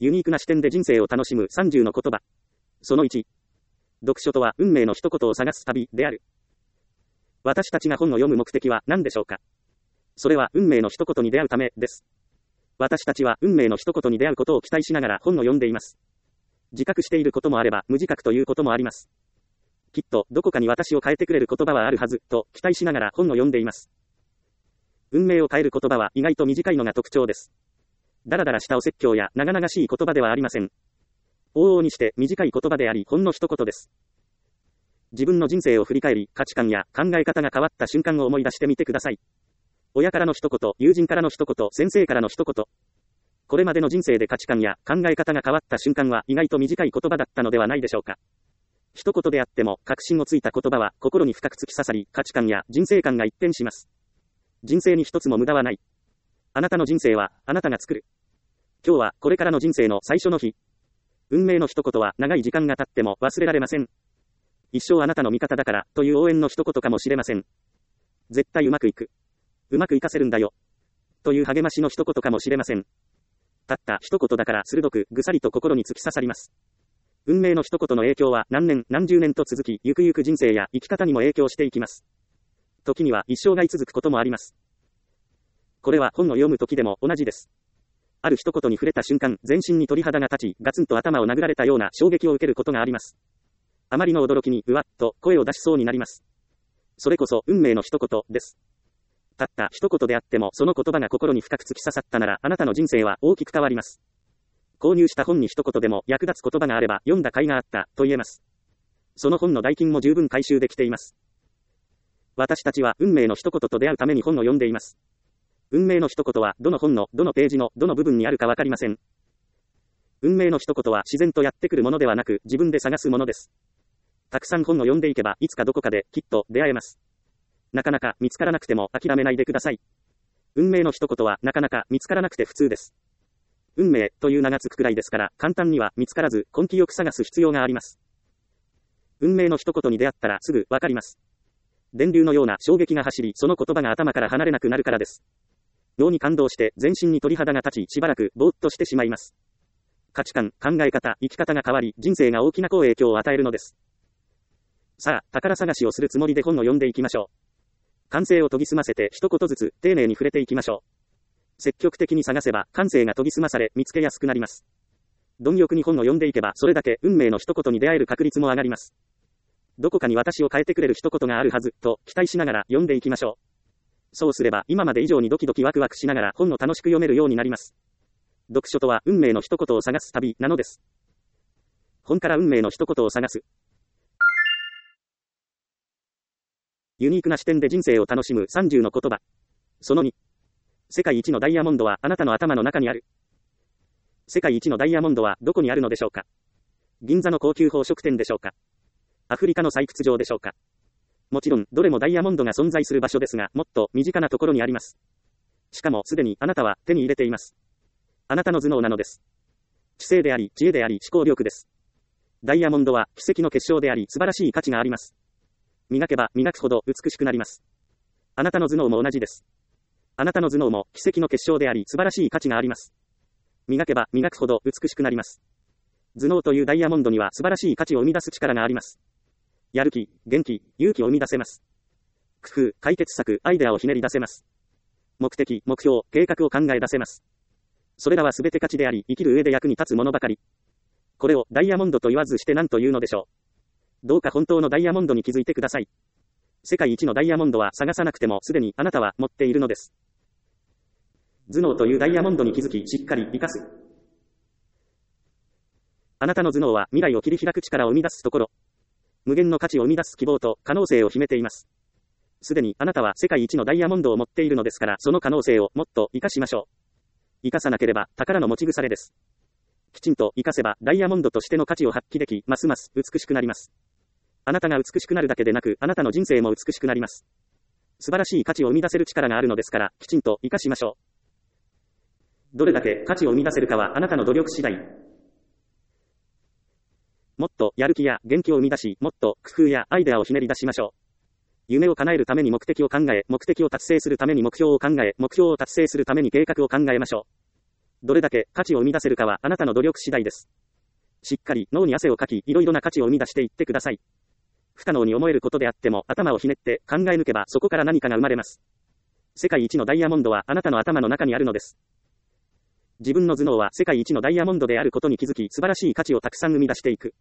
ユニークな視点で人生を楽しむ30の言葉。その1。読書とは運命の一言を探す旅である。私たちが本を読む目的は何でしょうか。それは運命の一言に出会うためです。私たちは運命の一言に出会うことを期待しながら本を読んでいます。自覚していることもあれば無自覚ということもあります。きっとどこかに私を変えてくれる言葉はあるはずと期待しながら本を読んでいます。運命を変える言葉は意外と短いのが特徴です。だらだらしたお説教や長々しい言葉ではありません。往々にして短い言葉でありほんの一言です。自分の人生を振り返り、価値観や考え方が変わった瞬間を思い出してみてください。親からの一言、友人からの一言、先生からの一言。これまでの人生で価値観や考え方が変わった瞬間は意外と短い言葉だったのではないでしょうか。一言であっても確信をついた言葉は心に深く突き刺さり、価値観や人生観が一変します。人生に一つも無駄はない。あなたの人生はあなたが作る。今日はこれからの人生の最初の日。運命の一言は長い時間が経っても忘れられません。一生あなたの味方だからという応援の一言かもしれません。絶対うまくいく。うまくいかせるんだよ。という励ましの一言かもしれません。たった一言だから鋭くぐさりと心に突き刺さります。運命の一言の影響は何年何十年と続き、ゆくゆく人生や生き方にも影響していきます。時には一生涯続くこともあります。これは本を読む時でも同じです。ある一言に触れた瞬間、全身に鳥肌が立ち、ガツンと頭を殴られたような衝撃を受けることがあります。あまりの驚きに、うわっと声を出しそうになります。それこそ運命の一言です。たった一言であっても、その言葉が心に深く突き刺さったなら、あなたの人生は大きく変わります。購入した本に一言でも役立つ言葉があれば、読んだ甲斐があったと言えます。その本の代金も十分回収できています。私たちは運命の一言と出会うために本を読んでいます。運命の一言はどの本のどのページのどの部分にあるかわかりません。運命の一言は自然とやってくるものではなく自分で探すものです。たくさん本を読んでいけばいつかどこかできっと出会えます。なかなか見つからなくても諦めないでください。運命の一言はなかなか見つからなくて普通です。運命という名がつくくらいですから簡単には見つからず根気よく探す必要があります。運命の一言に出会ったらすぐわかります。電流のような衝撃が走り、その言葉が頭から離れなくなるからです。妙に感動して全身に鳥肌が立ち、しばらくぼーっとしてしまいます。価値観、考え方、生き方が変わり、人生が大きな好影響を与えるのです。さあ、宝探しをするつもりで本を読んでいきましょう。感性を研ぎ澄ませて一言ずつ丁寧に触れていきましょう。積極的に探せば感性が研ぎ澄まされ見つけやすくなります。貪欲に本を読んでいけばそれだけ運命の一言に出会える確率も上がります。どこかに私を変えてくれる一言があるはずと期待しながら読んでいきましょう。そうすれば今まで以上にドキドキワクワクしながら本を楽しく読めるようになります。読書とは運命の一言を探す旅なのです。本から運命の一言を探す。ユニークな視点で人生を楽しむ30の言葉。その2。世界一のダイヤモンドはあなたの頭の中にある。世界一のダイヤモンドはどこにあるのでしょうか。銀座の高級宝飾店でしょうか。アフリカの採掘場でしょうか。もちろん、どれもダイヤモンドが存在する場所ですが、もっと身近なところにあります。しかも、すでにあなたは手に入れています。あなたの頭脳なのです。知性であり、知恵であり、思考力です。ダイヤモンドは奇跡の結晶であり、素晴らしい価値があります。磨けば磨くほど美しくなります。あなたの頭脳も同じです。あなたの頭脳も奇跡の結晶であり、素晴らしい価値があります。磨けば磨くほど美しくなります。頭脳というダイヤモンドには素晴らしい価値を生み出す力があります。やる気、元気、勇気を生み出せます。工夫、解決策、アイデアをひねり出せます。目的、目標、計画を考え出せます。それらは全て価値であり、生きる上で役に立つものばかり。これをダイヤモンドと言わずして何というのでしょう。どうか本当のダイヤモンドに気づいてください。世界一のダイヤモンドは探さなくてもすでにあなたは持っているのです。頭脳というダイヤモンドに気づき、しっかり生かす。あなたの頭脳は未来を切り開く力を生み出すところ。無限の価値を生み出す希望と可能性を秘めています。すでにあなたは世界一のダイヤモンドを持っているのですから、その可能性をもっと生かしましょう。生かさなければ宝の持ち腐れです。きちんと生かせばダイヤモンドとしての価値を発揮でき、ますます美しくなります。あなたが美しくなるだけでなく、あなたの人生も美しくなります。素晴らしい価値を生み出せる力があるのですから、きちんと生かしましょう。どれだけ価値を生み出せるかはあなたの努力次第。もっとやる気や元気を生み出し、もっと工夫やアイデアをひねり出しましょう。夢を叶えるために目的を考え、目的を達成するために目標を考え、目標を達成するために計画を考えましょう。 どれだけ価値を生み出せるかはあなたの努力次第です。しっかり脳に汗をかき、いろいろな価値を生み出していってください。不可能に思えることであっても頭をひねって考え抜けばそこから何かが生まれます。世界一のダイヤモンドはあなたの頭の中にあるのです。自分の頭脳は世界一のダイヤモンドであることに気づき、素晴らしい価値をたくさん生み出していく。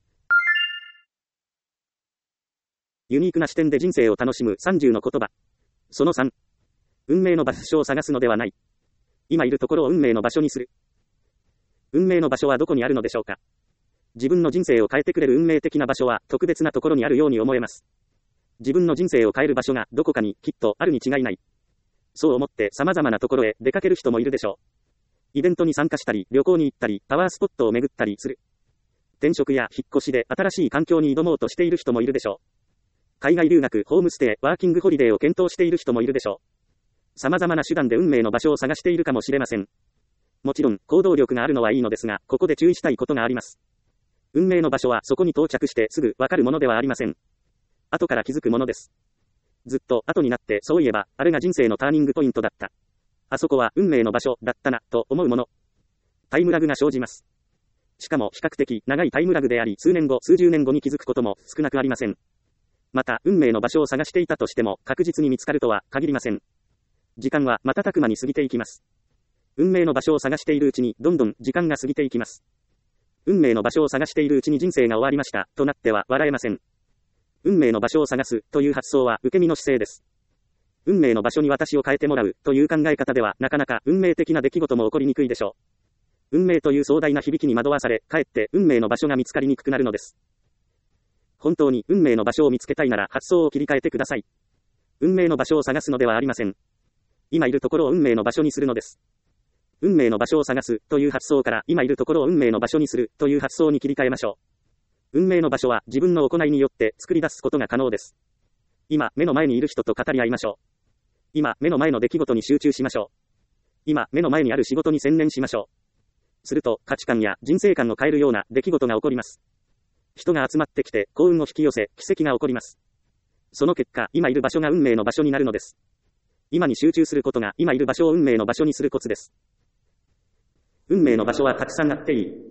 ユニークな視点で人生を楽しむ30の言葉。その3。運命の場所を探すのではない。今いるところを運命の場所にする。運命の場所はどこにあるのでしょうか。自分の人生を変えてくれる運命的な場所は特別なところにあるように思えます。自分の人生を変える場所がどこかにきっとあるに違いない。そう思って様々なところへ出かける人もいるでしょう。イベントに参加したり、旅行に行ったり、パワースポットを巡ったりする。転職や引っ越しで新しい環境に挑もうとしている人もいるでしょう。海外留学、ホームステイ、ワーキングホリデーを検討している人もいるでしょう。様々な手段で運命の場所を探しているかもしれません。もちろん、行動力があるのはいいのですが、ここで注意したいことがあります。運命の場所はそこに到着してすぐわかるものではありません。後から気づくものです。ずっと後になって、そういえば、あれが人生のターニングポイントだった。あそこは運命の場所だったな、と思うもの。タイムラグが生じます。しかも比較的長いタイムラグであり、数年後、数十年後に気づくことも少なくありません。また、運命の場所を探していたとしても、確実に見つかるとは限りません。時間は瞬く間に過ぎていきます。運命の場所を探しているうちに、どんどん時間が過ぎていきます。運命の場所を探しているうちに人生が終わりました、となっては笑えません。運命の場所を探す、という発想は受け身の姿勢です。運命の場所に私を変えてもらう、という考え方では、なかなか運命的な出来事も起こりにくいでしょう。運命という壮大な響きに惑わされ、かえって運命の場所が見つかりにくくなるのです。本当に運命の場所を見つけたいなら発想を切り替えてください。運命の場所を探すのではありません。今いるところを運命の場所にするのです。運命の場所を探す、という発想から今いるところを運命の場所にする、という発想に切り替えましょう。運命の場所は自分の行いによって作り出すことが可能です。今、目の前にいる人と語り合いましょう。今、目の前の出来事に集中しましょう。今、目の前にある仕事に専念しましょう。すると、価値観や人生観を変えるような出来事が起こります。人が集まってきて、幸運を引き寄せ、奇跡が起こります。その結果、今いる場所が運命の場所になるのです。今に集中することが、今いる場所を運命の場所にするコツです。運命の場所はたくさんあっていい。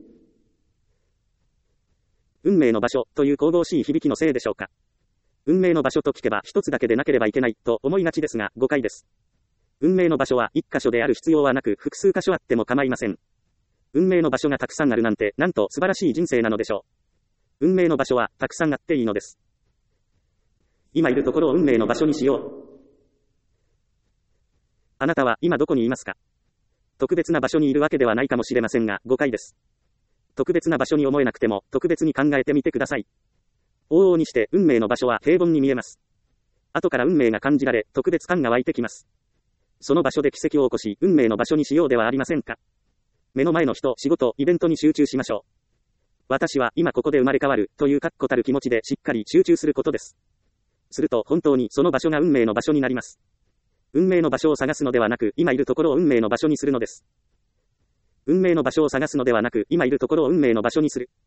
運命の場所、という神々しい響きのせいでしょうか。運命の場所と聞けば一つだけでなければいけないと思いがちですが誤解です。運命の場所は一箇所である必要はなく複数箇所あっても構いません。運命の場所がたくさんあるなんてなんと素晴らしい人生なのでしょう。運命の場所はたくさんあっていいのです。今いるところを運命の場所にしよう。あなたは今どこにいますか？特別な場所にいるわけではないかもしれませんが誤解です。特別な場所に思えなくても特別に考えてみてください。往々にして運命の場所は平凡に見えます。後から運命が感じられ、特別感が湧いてきます。その場所で奇跡を起こし、運命の場所にしようではありませんか。目の前の人、仕事、イベントに集中しましょう。私は今ここで生まれ変わる、という確固たる気持ちでしっかり集中することです。すると本当にその場所が運命の場所になります。運命の場所を探すのではなく、今いるところを運命の場所にするのです。運命の場所を探すのではなく、今いるところを運命の場所にする。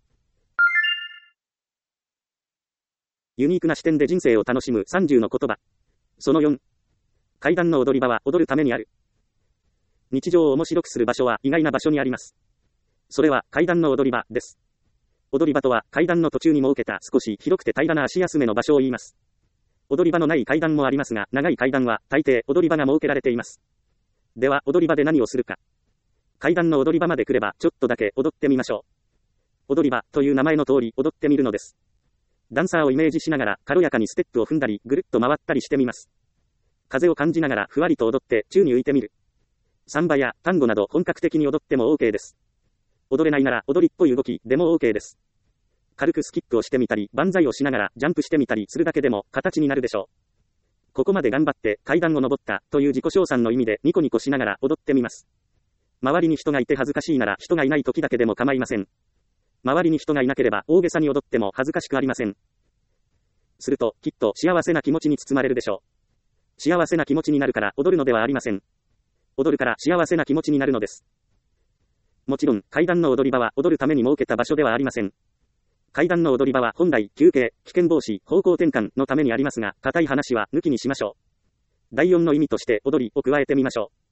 ユニークな視点で人生を楽しむ30の言葉。その4。階段の踊り場は踊るためにある。日常を面白くする場所は意外な場所にあります。それは階段の踊り場です。踊り場とは階段の途中に設けた少し広くて平らな足休めの場所を言います。踊り場のない階段もありますが、長い階段は大抵踊り場が設けられています。では踊り場で何をするか。階段の踊り場まで来ればちょっとだけ踊ってみましょう。踊り場という名前の通り踊ってみるのです。ダンサーをイメージしながら軽やかにステップを踏んだりぐるっと回ったりしてみます。風を感じながらふわりと踊って宙に浮いてみる。サンバやタンゴなど本格的に踊っても OK です。踊れないなら踊りっぽい動きでも OK です。軽くスキップをしてみたり万歳をしながらジャンプしてみたりするだけでも形になるでしょう。ここまで頑張って階段を登ったという自己称賛の意味でニコニコしながら踊ってみます。周りに人がいて恥ずかしいなら人がいない時だけでも構いません。周りに人がいなければ大げさに踊っても恥ずかしくありません。するときっと幸せな気持ちに包まれるでしょう。幸せな気持ちになるから踊るのではありません。踊るから幸せな気持ちになるのです。もちろん階段の踊り場は踊るために設けた場所ではありません。階段の踊り場は本来休憩、危険防止、方向転換のためにありますが、固い話は抜きにしましょう。第4の意味として踊りを加えてみましょう。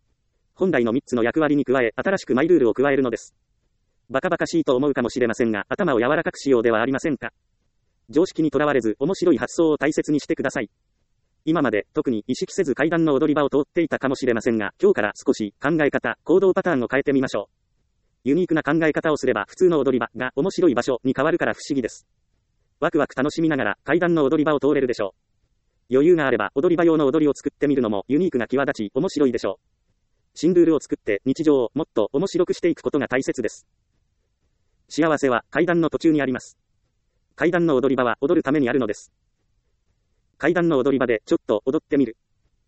本来の3つの役割に加え、新しくマイルールを加えるのです。バカバカしいと思うかもしれませんが、頭を柔らかくしようではありませんか。常識にとらわれず、面白い発想を大切にしてください。今まで、特に意識せず階段の踊り場を通っていたかもしれませんが、今日から少し、考え方、行動パターンを変えてみましょう。ユニークな考え方をすれば、普通の踊り場が面白い場所に変わるから不思議です。ワクワク楽しみながら、階段の踊り場を通れるでしょう。余裕があれば、踊り場用の踊りを作ってみるのも、ユニークが際立ち、面白いでしょう。新ルールを作って、日常をもっと面白くしていくことが大切です。幸せは、階段の途中にあります。階段の踊り場は、踊るためにあるのです。階段の踊り場で、ちょっと踊ってみる。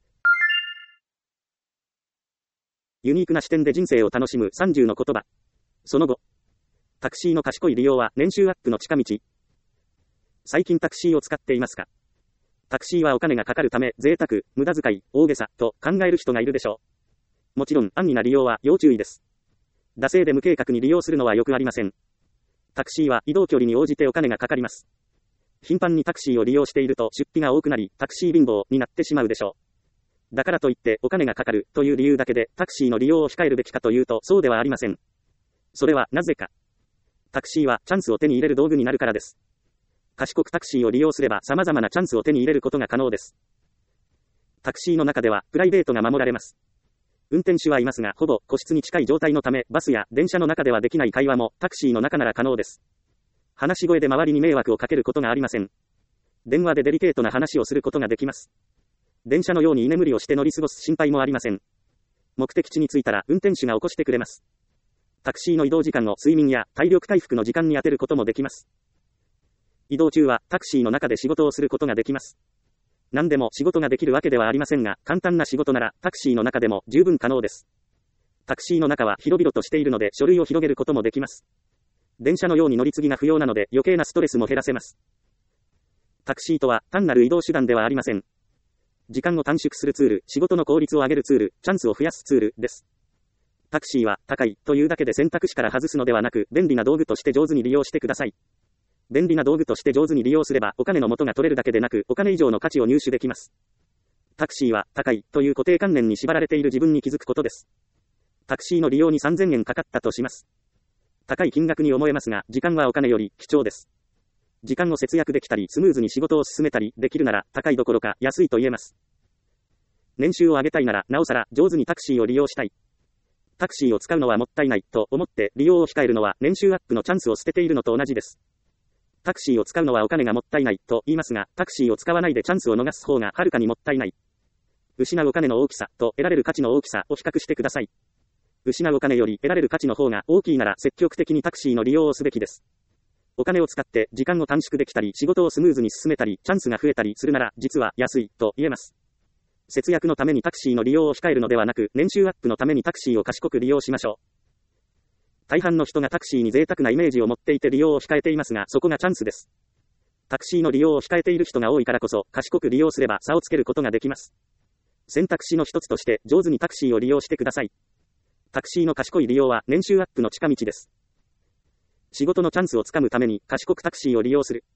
ユニークな視点で人生を楽しむ30の言葉。その後。タクシーの賢い利用は年収アップの近道。最近タクシーを使っていますか？タクシーはお金がかかるため、贅沢、無駄遣い、大げさ、と考える人がいるでしょう。もちろん、安易な利用は要注意です。惰性で無計画に利用するのはよくありません。タクシーは移動距離に応じてお金がかかります。頻繁にタクシーを利用していると出費が多くなり、タクシー貧乏になってしまうでしょう。だからといってお金がかかるという理由だけでタクシーの利用を控えるべきかというとそうではありません。それはなぜか。タクシーはチャンスを手に入れる道具になるからです。賢くタクシーを利用すれば様々なチャンスを手に入れることが可能です。タクシーの中ではプライベートが守られます。運転手はいますがほぼ個室に近い状態のためバスや電車の中ではできない会話もタクシーの中なら可能です。話し声で周りに迷惑をかけることがありません。電話でデリケートな話をすることができます。電車のように居眠りをして乗り過ごす心配もありません。目的地に着いたら運転手が起こしてくれます。タクシーの移動時間を睡眠や体力回復の時間に充てることもできます。移動中はタクシーの中で仕事をすることができます。何でも仕事ができるわけではありませんが、簡単な仕事ならタクシーの中でも十分可能です。タクシーの中は広々としているので書類を広げることもできます。電車のように乗り継ぎが不要なので余計なストレスも減らせます。タクシーとは単なる移動手段ではありません。時間を短縮するツール、仕事の効率を上げるツール、チャンスを増やすツールです。タクシーは高いというだけで選択肢から外すのではなく、便利な道具として上手に利用してください。便利な道具として上手に利用すればお金の元が取れるだけでなく、お金以上の価値を入手できます。タクシーは高いという固定観念に縛られている自分に気づくことです。タクシーの利用に3000円かかったとします。高い金額に思えますが、時間はお金より貴重です。時間を節約できたり、スムーズに仕事を進めたりできるなら、高いどころか安いと言えます。年収を上げたいなら、なおさら上手にタクシーを利用したい。タクシーを使うのはもったいないと思って利用を控えるのは年収アップのチャンスを捨てているのと同じです。タクシーを使うのはお金がもったいないと言いますが、タクシーを使わないでチャンスを逃す方がはるかにもったいない。失うお金の大きさと得られる価値の大きさを比較してください。失うお金より得られる価値の方が大きいなら積極的にタクシーの利用をすべきです。お金を使って時間を短縮できたり、仕事をスムーズに進めたり、チャンスが増えたりするなら、実は安いと言えます。節約のためにタクシーの利用を控えるのではなく、年収アップのためにタクシーを賢く利用しましょう。大半の人がタクシーに贅沢なイメージを持っていて利用を控えていますが、そこがチャンスです。タクシーの利用を控えている人が多いからこそ、賢く利用すれば差をつけることができます。選択肢の一つとして上手にタクシーを利用してください。タクシーの賢い利用は年収アップの近道です。仕事のチャンスをつかむために賢くタクシーを利用する。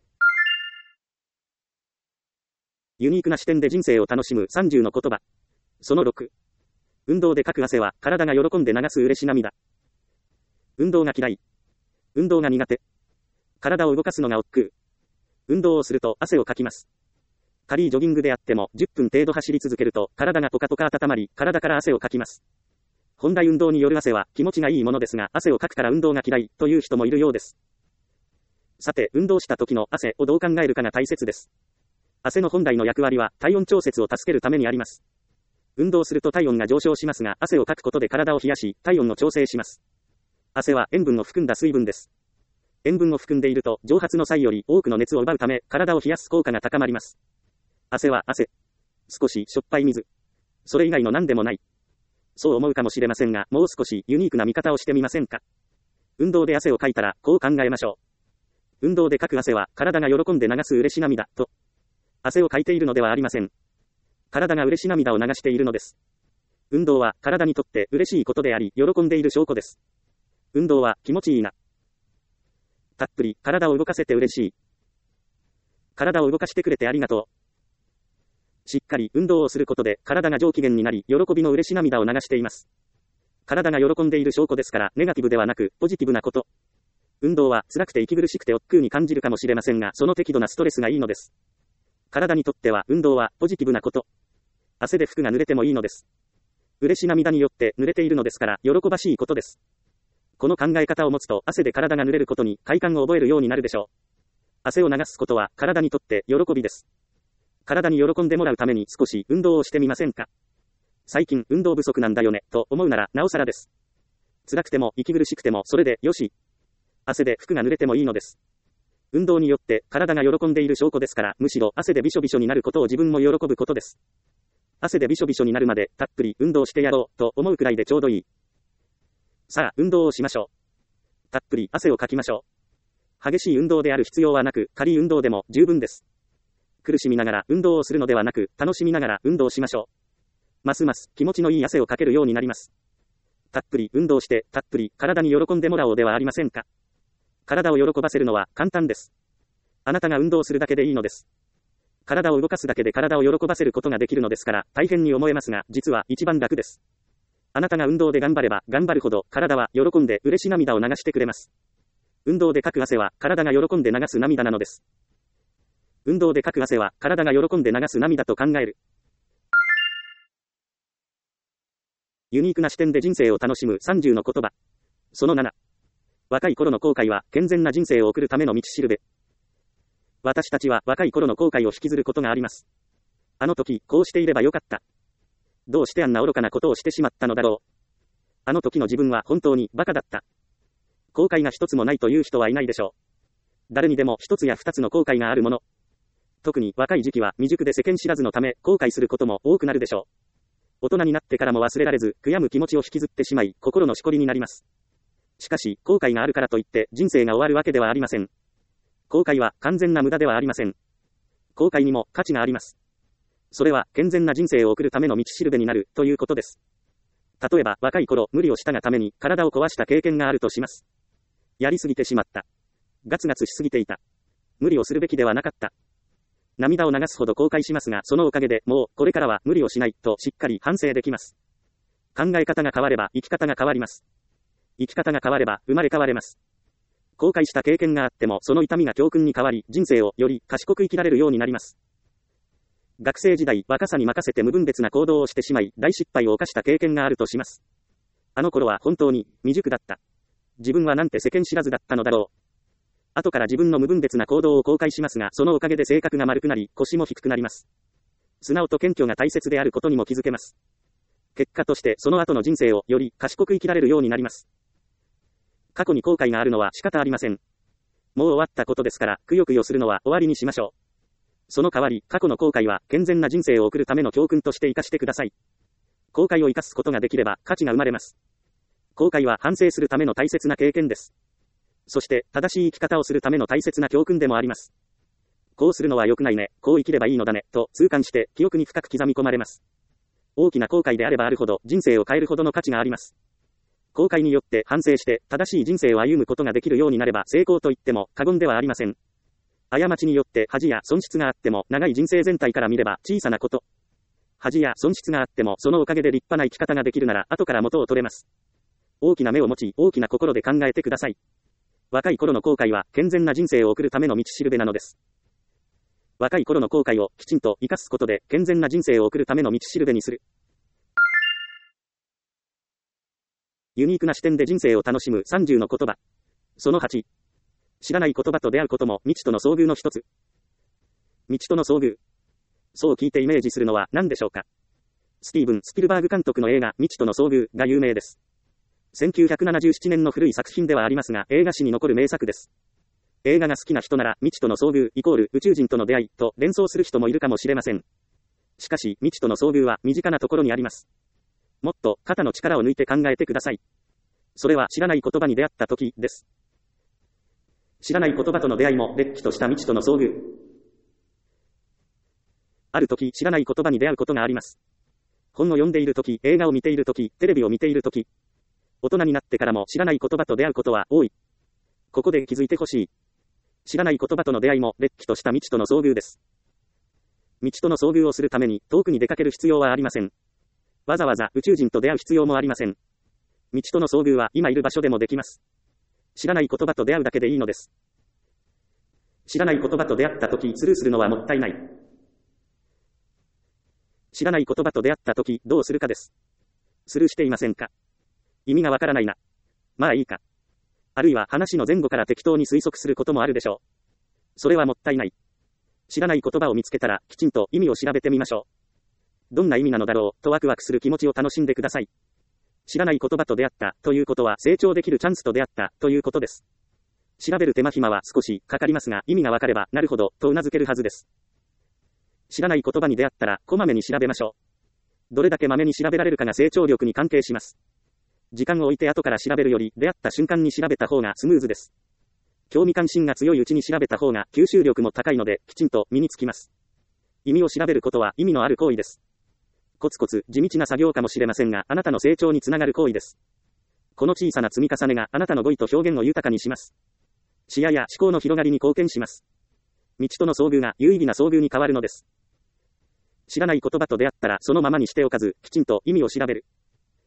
ユニークな視点で人生を楽しむ30の言葉。その6。運動でかく汗は体が喜んで流す嬉し涙。運動が嫌い。運動が苦手。体を動かすのが億劫。運動をすると汗をかきます。軽いジョギングであっても10分程度走り続けると体がポカポカ温まり、体から汗をかきます。本来運動による汗は気持ちがいいものですが、汗をかくから運動が嫌いという人もいるようです。さて、運動した時の汗をどう考えるかが大切です。汗の本来の役割は体温調節を助けるためにあります。運動すると体温が上昇しますが、汗をかくことで体を冷やし、体温を調整します。汗は塩分を含んだ水分です。塩分を含んでいると蒸発の際より多くの熱を奪うため、体を冷やす効果が高まります。汗は汗。少ししょっぱい水。それ以外の何でもない。そう思うかもしれませんが、もう少しユニークな見方をしてみませんか。運動で汗をかいたら、こう考えましょう。運動でかく汗は、体が喜んで流す嬉し涙、と。汗をかいているのではありません。体が嬉し涙を流しているのです。運動は、体にとって嬉しいことであり、喜んでいる証拠です。運動は、気持ちいいな。たっぷり、体を動かせて嬉しい。体を動かしてくれてありがとう。 しっかり運動をすることで体が上機嫌になり、喜びの嬉し涙を流しています。体が喜んでいる証拠ですから、ネガティブではなく、ポジティブなこと。運動は辛くて息苦しくて億劫に感じるかもしれませんが、その適度なストレスがいいのです。体にとっては運動はポジティブなこと。汗で服が濡れてもいいのです。嬉し涙によって濡れているのですから、喜ばしいことです。この考え方を持つと、汗で体が濡れることに快感を覚えるようになるでしょう。汗を流すことは体にとって喜びです。体に喜んでもらうために少し運動をしてみませんか？最近運動不足なんだよね、と思うならなおさらです。辛くても息苦しくてもそれでよし。汗で服が濡れてもいいのです。運動によって体が喜んでいる証拠ですから、むしろ汗でびしょびしょになることを自分も喜ぶことです。汗でびしょびしょになるまでたっぷり運動してやろうと思うくらいでちょうどいい。さあ、運動をしましょう。たっぷり汗をかきましょう。激しい運動である必要はなく、軽い運動でも十分です。苦しみながら運動をするのではなく、楽しみながら運動しましょう。ますます気持ちのいい汗をかけるようになります。たっぷり運動して、たっぷり体に喜んでもらおうではありませんか。体を喜ばせるのは簡単です。あなたが運動するだけでいいのです。体を動かすだけで体を喜ばせることができるのですから、大変に思えますが、実は一番楽です。あなたが運動で頑張れば頑張るほど、体は喜んで嬉し涙を流してくれます。運動でかく汗は体が喜んで流す涙なのです。運動でかく汗は体が喜んで流す涙と考える。ユニークな視点で人生を楽しむ30の言葉。その7。若い頃の後悔は健全な人生を送るための道しるべ。私たちは若い頃の後悔を引きずることがあります。あの時、こうしていればよかった。どうしてあんな愚かなことをしてしまったのだろう。あの時の自分は本当にバカだった。後悔が一つもないという人はいないでしょう。誰にでも一つや二つの後悔があるもの。特に若い時期は未熟で世間知らずのため後悔することも多くなるでしょう。大人になってからも忘れられず、悔やむ気持ちを引きずってしまい、心のしこりになります。しかし、後悔があるからといって人生が終わるわけではありません。後悔は完全な無駄ではありません。後悔にも価値があります。それは健全な人生を送るための道しるべになるということです。例えば若い頃無理をしたがために体を壊した経験があるとします。やりすぎてしまった。ガツガツしすぎていた。無理をするべきではなかった。涙を流すほど後悔しますが、そのおかげでもうこれからは無理をしないとしっかり反省できます。考え方が変われば生き方が変わります。生き方が変われば生まれ変われます。後悔した経験があってもその痛みが教訓に変わり、人生をより賢く生きられるようになります。学生時代、若さに任せて無分別な行動をしてしまい、大失敗を犯した経験があるとします。あの頃は本当に未熟だった。自分はなんて世間知らずだったのだろう。後から自分の無分別な行動を後悔しますが、そのおかげで性格が丸くなり、腰も低くなります。素直と謙虚が大切であることにも気づけます。結果としてその後の人生をより賢く生きられるようになります。過去に後悔があるのは仕方ありません。もう終わったことですから、くよくよするのは終わりにしましょう。その代わり、過去の後悔は健全な人生を送るための教訓として生かしてください。後悔を生かすことができれば価値が生まれます。後悔は反省するための大切な経験です。そして正しい生き方をするための大切な教訓でもあります。こうするのは良くないね、こう生きればいいのだね、と痛感して記憶に深く刻み込まれます。大きな後悔であればあるほど人生を変えるほどの価値があります。後悔によって反省して正しい人生を歩むことができるようになれば成功と言っても過言ではありません。過ちによって恥や損失があっても長い人生全体から見れば小さなこと。恥や損失があってもそのおかげで立派な生き方ができるなら後から元を取れます。大きな目を持ち大きな心で考えてください。若い頃の後悔は健全な人生を送るための道しるべなのです。若い頃の後悔をきちんと生かすことで健全な人生を送るための道しるべにする。ユニークな視点で人生を楽しむ30の言葉。その8。知らない言葉と出会うことも未知との遭遇の一つ。未知との遭遇。そう聞いてイメージするのは何でしょうか。スティーブン・スピルバーグ監督の映画未知との遭遇が有名です。1977年の古い作品ではありますが、映画史に残る名作です。映画が好きな人なら未知との遭遇イコール宇宙人との出会いと連想する人もいるかもしれません。しかし未知との遭遇は身近なところにあります。もっと肩の力を抜いて考えてください。それは知らない言葉に出会った時です。知らない言葉との出会いもれっきとした未知との遭遇。ある時知らない言葉に出会うことがあります。本を読んでいる時、映画を見ている時、テレビを見ている時。大人になってからも知らない言葉と出会うことは多い。ここで気づいてほしい。知らない言葉との出会いもれっきとした未知との遭遇です。 道との遭遇をするために遠くに出かける必要はありません。わざわざ宇宙人と出会う必要もありません。道との遭遇は今いる場所でもできます。知らない言葉と出会うだけでいいのです。知らない言葉と出会ったときスルーするのはもったいない。知らない言葉と出会ったときどうするかです。スルーしていませんか？意味がわからないな。まあいいか。あるいは話の前後から適当に推測することもあるでしょう。それはもったいない。知らない言葉を見つけたらきちんと意味を調べてみましょう。どんな意味なのだろうとワクワクする気持ちを楽しんでください。知らない言葉と出会ったということは成長できるチャンスと出会ったということです。調べる手間暇は少しかかりますが意味がわかればなるほどと頷けるはずです。知らない言葉に出会ったらこまめに調べましょう。どれだけまめに調べられるかが成長力に関係します。時間を置いて後から調べるより出会った瞬間に調べた方がスムーズです。興味関心が強いうちに調べた方が吸収力も高いのできちんと身につきます。意味を調べることは意味のある行為です。コツコツ地道な作業かもしれませんがあなたの成長につながる行為です。この小さな積み重ねがあなたの語彙と表現を豊かにします。視野や思考の広がりに貢献します。道との遭遇が有意義な遭遇に変わるのです。知らない言葉と出会ったらそのままにしておかずきちんと意味を調べる。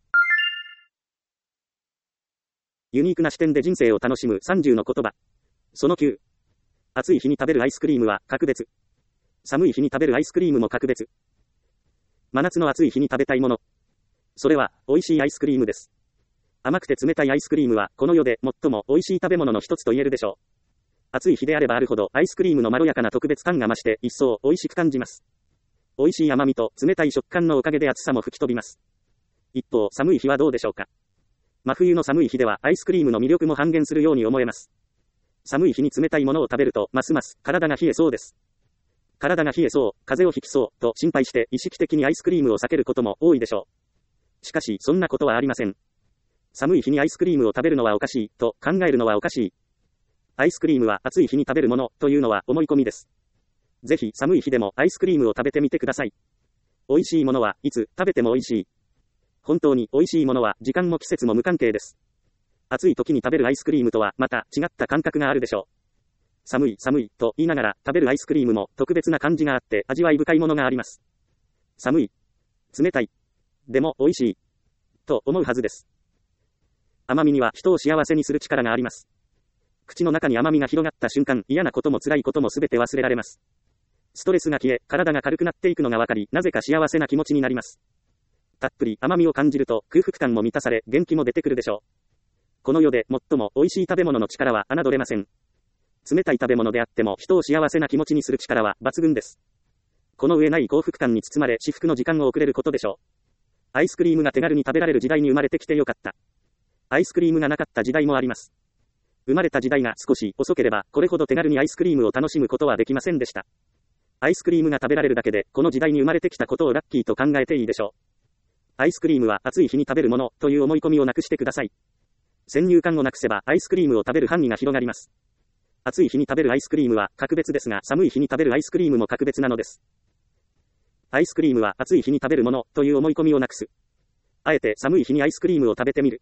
ユニークな視点で人生を楽しむ30の言葉。その9。暑い日に食べるアイスクリームは格別。寒い日に食べるアイスクリームも格別。真夏の暑い日に食べたいもの。それは美味しいアイスクリームです。甘くて冷たいアイスクリームはこの世で最も美味しい食べ物の一つと言えるでしょう。暑い日であればあるほどアイスクリームのまろやかな特別感が増して一層美味しく感じます。美味しい甘みと冷たい食感のおかげで暑さも吹き飛びます。一方寒い日はどうでしょうか。真冬の寒い日ではアイスクリームの魅力も半減するように思えます。寒い日に冷たいものを食べるとますます体が冷えそうです。体が冷えそう、風邪をひきそうと心配して意識的にアイスクリームを避けることも多いでしょう。しかしそんなことはありません。寒い日にアイスクリームを食べるのはおかしいと考えるのはおかしい。アイスクリームは暑い日に食べるものというのは思い込みです。ぜひ寒い日でもアイスクリームを食べてみてください。美味しいものはいつ食べても美味しい。本当に美味しいものは時間も季節も無関係です。暑い時に食べるアイスクリームとはまた違った感覚があるでしょう。寒い寒いと言いながら食べるアイスクリームも特別な感じがあって味わい深いものがあります。寒い、冷たい、でも美味しいと思うはずです。甘みには人を幸せにする力があります。口の中に甘みが広がった瞬間、嫌なことも辛いこともすべて忘れられます。ストレスが消え、体が軽くなっていくのがわかり、なぜか幸せな気持ちになります。たっぷり甘みを感じると空腹感も満たされ元気も出てくるでしょう。この世で最も美味しい食べ物の力は侮れません。冷たい食べ物であっても人を幸せな気持ちにする力は抜群です。この上ない幸福感に包まれ至福の時間を送れることでしょう。アイスクリームが手軽に食べられる時代に生まれてきてよかった。アイスクリームがなかった時代もあります。生まれた時代が少し遅ければこれほど手軽にアイスクリームを楽しむことはできませんでした。アイスクリームが食べられるだけでこの時代に生まれてきたことをラッキーと考えていいでしょう。アイスクリームは暑い日に食べるものという思い込みをなくしてください。先入観をなくせばアイスクリームを食べる範囲が広がります。暑い日に食べるアイスクリームは格別ですが寒い日に食べるアイスクリームも格別なのです。アイスクリームは暑い日に食べるものという思い込みをなくす。あえて寒い日にアイスクリームを食べてみる。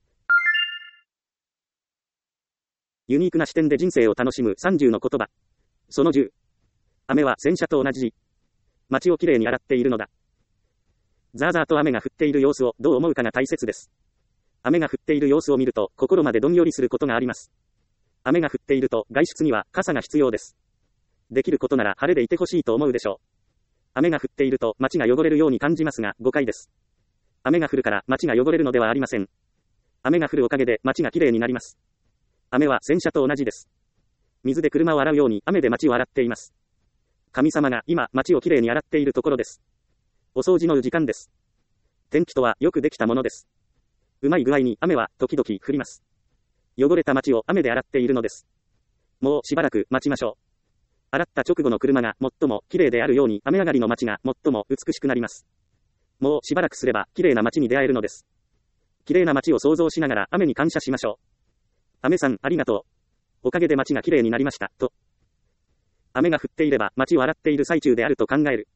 ユニークな視点で人生を楽しむ30の言葉。その10。雨は洗車と同じ。街をきれいに洗っているのだ。ザーザーと雨が降っている様子をどう思うかが大切です。雨が降っている様子を見ると心までどんよりすることがあります。雨が降っていると外出には傘が必要です。できることなら晴れでいてほしいと思うでしょう。雨が降っていると街が汚れるように感じますが誤解です。雨が降るから街が汚れるのではありません。雨が降るおかげで街がきれいになります。雨は洗車と同じです。水で車を洗うように雨で街を洗っています。神様が今街をきれいに洗っているところです。お掃除の時間です。天気とはよくできたものです。うまい具合に雨は時々降ります。汚れた街を雨で洗っているのです。もうしばらく待ちましょう。洗った直後の車が最も綺麗であるように雨上がりの街が最も美しくなります。もうしばらくすれば綺麗な街に出会えるのです。綺麗な街を想像しながら雨に感謝しましょう。雨さんありがとう。おかげで街が綺麗になりました。と。雨が降っていれば街を洗っている最中であると考える。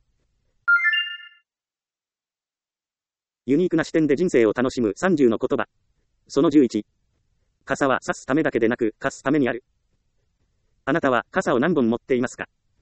ユニークな視点で人生を楽しむ30の言葉。その11。傘は差すためだけでなく貸すためにある。あなたは傘を何本持っていますか？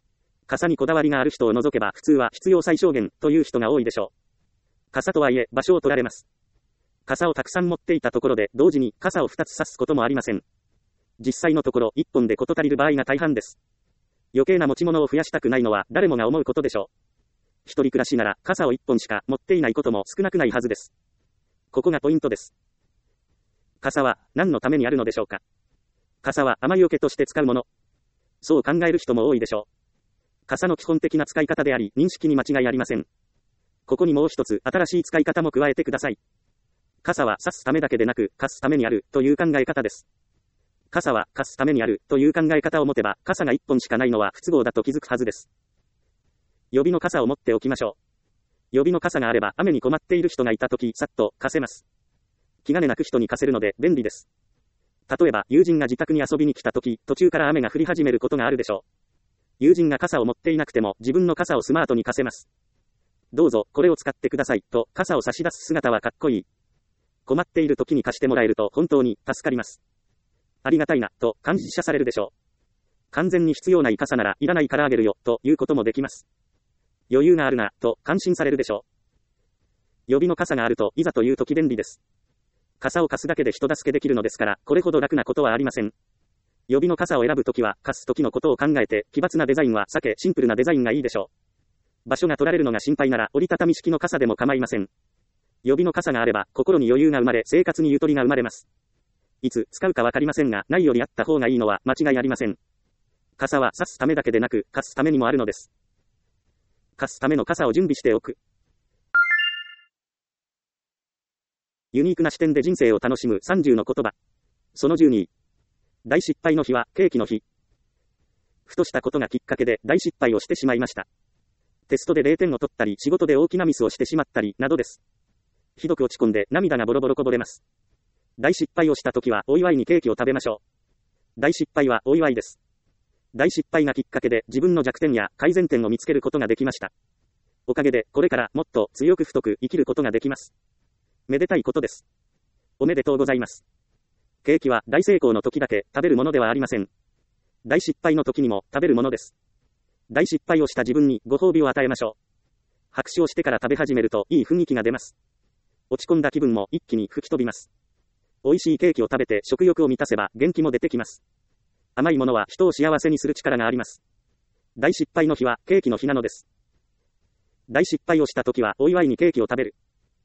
傘にこだわりがある人を除けば普通は必要最小限という人が多いでしょう。傘とはいえ場所を取られます。傘をたくさん持っていたところで同時に傘を2つ差すこともありません。実際のところ1本で事足りる場合が大半です。余計な持ち物を増やしたくないのは誰もが思うことでしょう。一人暮らしなら傘を1本しか持っていないことも少なくないはずです。ここがポイントです。傘は何のためにあるのでしょうか。傘は雨よけとして使うもの。そう考える人も多いでしょう。傘の基本的な使い方であり、認識に間違いありません。ここにもう一つ新しい使い方も加えてください。傘は差すためだけでなく、貸すためにあるという考え方です。傘は貸すためにあるという考え方を持てば、傘が1本しかないのは不都合だと気づくはずです。予備の傘を持っておきましょう。予備の傘があれば雨に困っている人がいたとき、さっと貸せます。気兼ねなく人に貸せるので便利です。例えば友人が自宅に遊びに来たとき、途中から雨が降り始めることがあるでしょう。友人が傘を持っていなくても自分の傘をスマートに貸せます。どうぞこれを使ってくださいと傘を差し出す姿はかっこいい。困っている時に貸してもらえると本当に助かります。ありがたいなと感謝されるでしょう。完全に必要ない傘ならいらないからあげるよということもできます。余裕があるなと感心されるでしょう。予備の傘があるといざという時便利です。傘を貸すだけで人助けできるのですから、これほど楽なことはありません。予備の傘を選ぶときは、貸すときのことを考えて、奇抜なデザインは避け、シンプルなデザインがいいでしょう。場所が取られるのが心配なら、折りたたみ式の傘でも構いません。予備の傘があれば、心に余裕が生まれ、生活にゆとりが生まれます。いつ使うかわかりませんが、ないよりあった方がいいのは間違いありません。傘は差すためだけでなく、貸すためにもあるのです。貸すための傘を準備しておく。ユニークな視点で人生を楽しむ30の言葉。その12。大失敗の日はケーキの日。ふとしたことがきっかけで大失敗をしてしまいました。テストで0点を取ったり、仕事で大きなミスをしてしまったり、などです。ひどく落ち込んで涙がボロボロこぼれます。大失敗をしたときはお祝いにケーキを食べましょう。大失敗はお祝いです。大失敗がきっかけで自分の弱点や改善点を見つけることができました。おかげでこれからもっと強く太く生きることができます。めでたいことです。おめでとうございます。ケーキは大成功の時だけ食べるものではありません。大失敗の時にも食べるものです。大失敗をした自分にご褒美を与えましょう。拍手をしてから食べ始めるといい雰囲気が出ます。落ち込んだ気分も一気に吹き飛びます。美味しいケーキを食べて食欲を満たせば元気も出てきます。甘いものは人を幸せにする力があります。大失敗の日はケーキの日なのです。大失敗をした時はお祝いにケーキを食べる。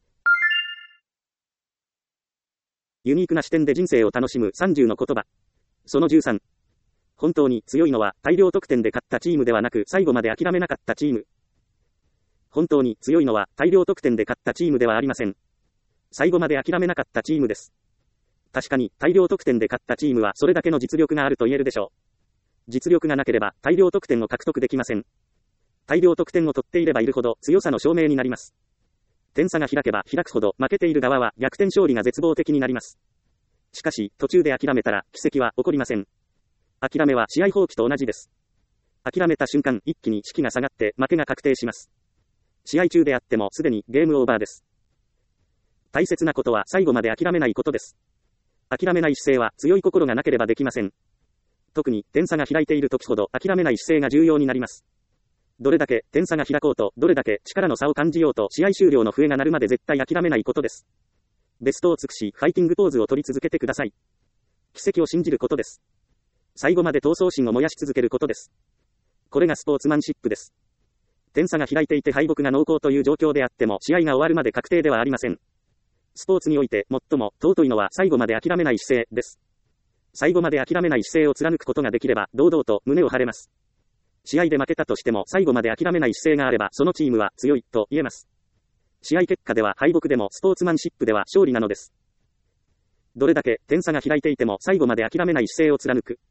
ユニークな視点で人生を楽しむ30の言葉。その13。本当に強いのは大量得点で勝ったチームではなく最後まで諦めなかったチーム。本当に強いのは大量得点で勝ったチームではありません。最後まで諦めなかったチームです。確かに大量得点で勝ったチームはそれだけの実力があると言えるでしょう。実力がなければ大量得点を獲得できません。大量得点を取っていればいるほど強さの証明になります。点差が開けば開くほど負けている側は逆転勝利が絶望的になります。しかし途中で諦めたら奇跡は起こりません。諦めは試合放棄と同じです。諦めた瞬間一気に士気が下がって負けが確定します。試合中であってもすでにゲームオーバーです。大切なことは最後まで諦めないことです。諦めない姿勢は強い心がなければできません。特に点差が開いている時ほど諦めない姿勢が重要になります。どれだけ点差が開こうと、どれだけ力の差を感じようと、試合終了の笛が鳴るまで絶対諦めないことです。ベストを尽くし、ファイティングポーズを取り続けてください。奇跡を信じることです。最後まで闘争心を燃やし続けることです。これがスポーツマンシップです。点差が開いていて敗北が濃厚という状況であっても、試合が終わるまで確定ではありません。スポーツにおいて最も尊いのは最後まで諦めない姿勢です。最後まで諦めない姿勢を貫くことができれば、堂々と胸を張れます。試合で負けたとしても最後まで諦めない姿勢があればそのチームは強いと言えます。試合結果では敗北でもスポーツマンシップでは勝利なのです。どれだけ点差が開いていても最後まで諦めない姿勢を貫く。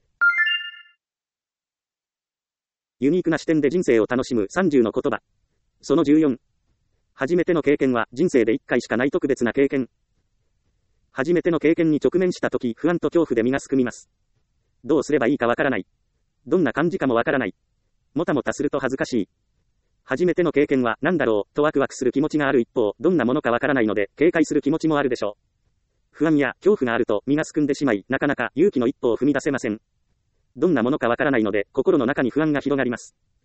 ユニークな視点で人生を楽しむ30の言葉。その14。初めての経験は人生で1回しかない特別な経験。初めての経験に直面したとき不安と恐怖で身がすくみます。どうすればいいかわからない。どんな感じかもわからない。もたもたすると恥ずかしい。初めての経験は何だろうとワクワクする気持ちがある一方、どんなものかわからないので警戒する気持ちもあるでしょう。不安や恐怖があると身がすくんでしまい、なかなか勇気の一歩を踏み出せません。どんなものかわからないので心の中に不安が広がります。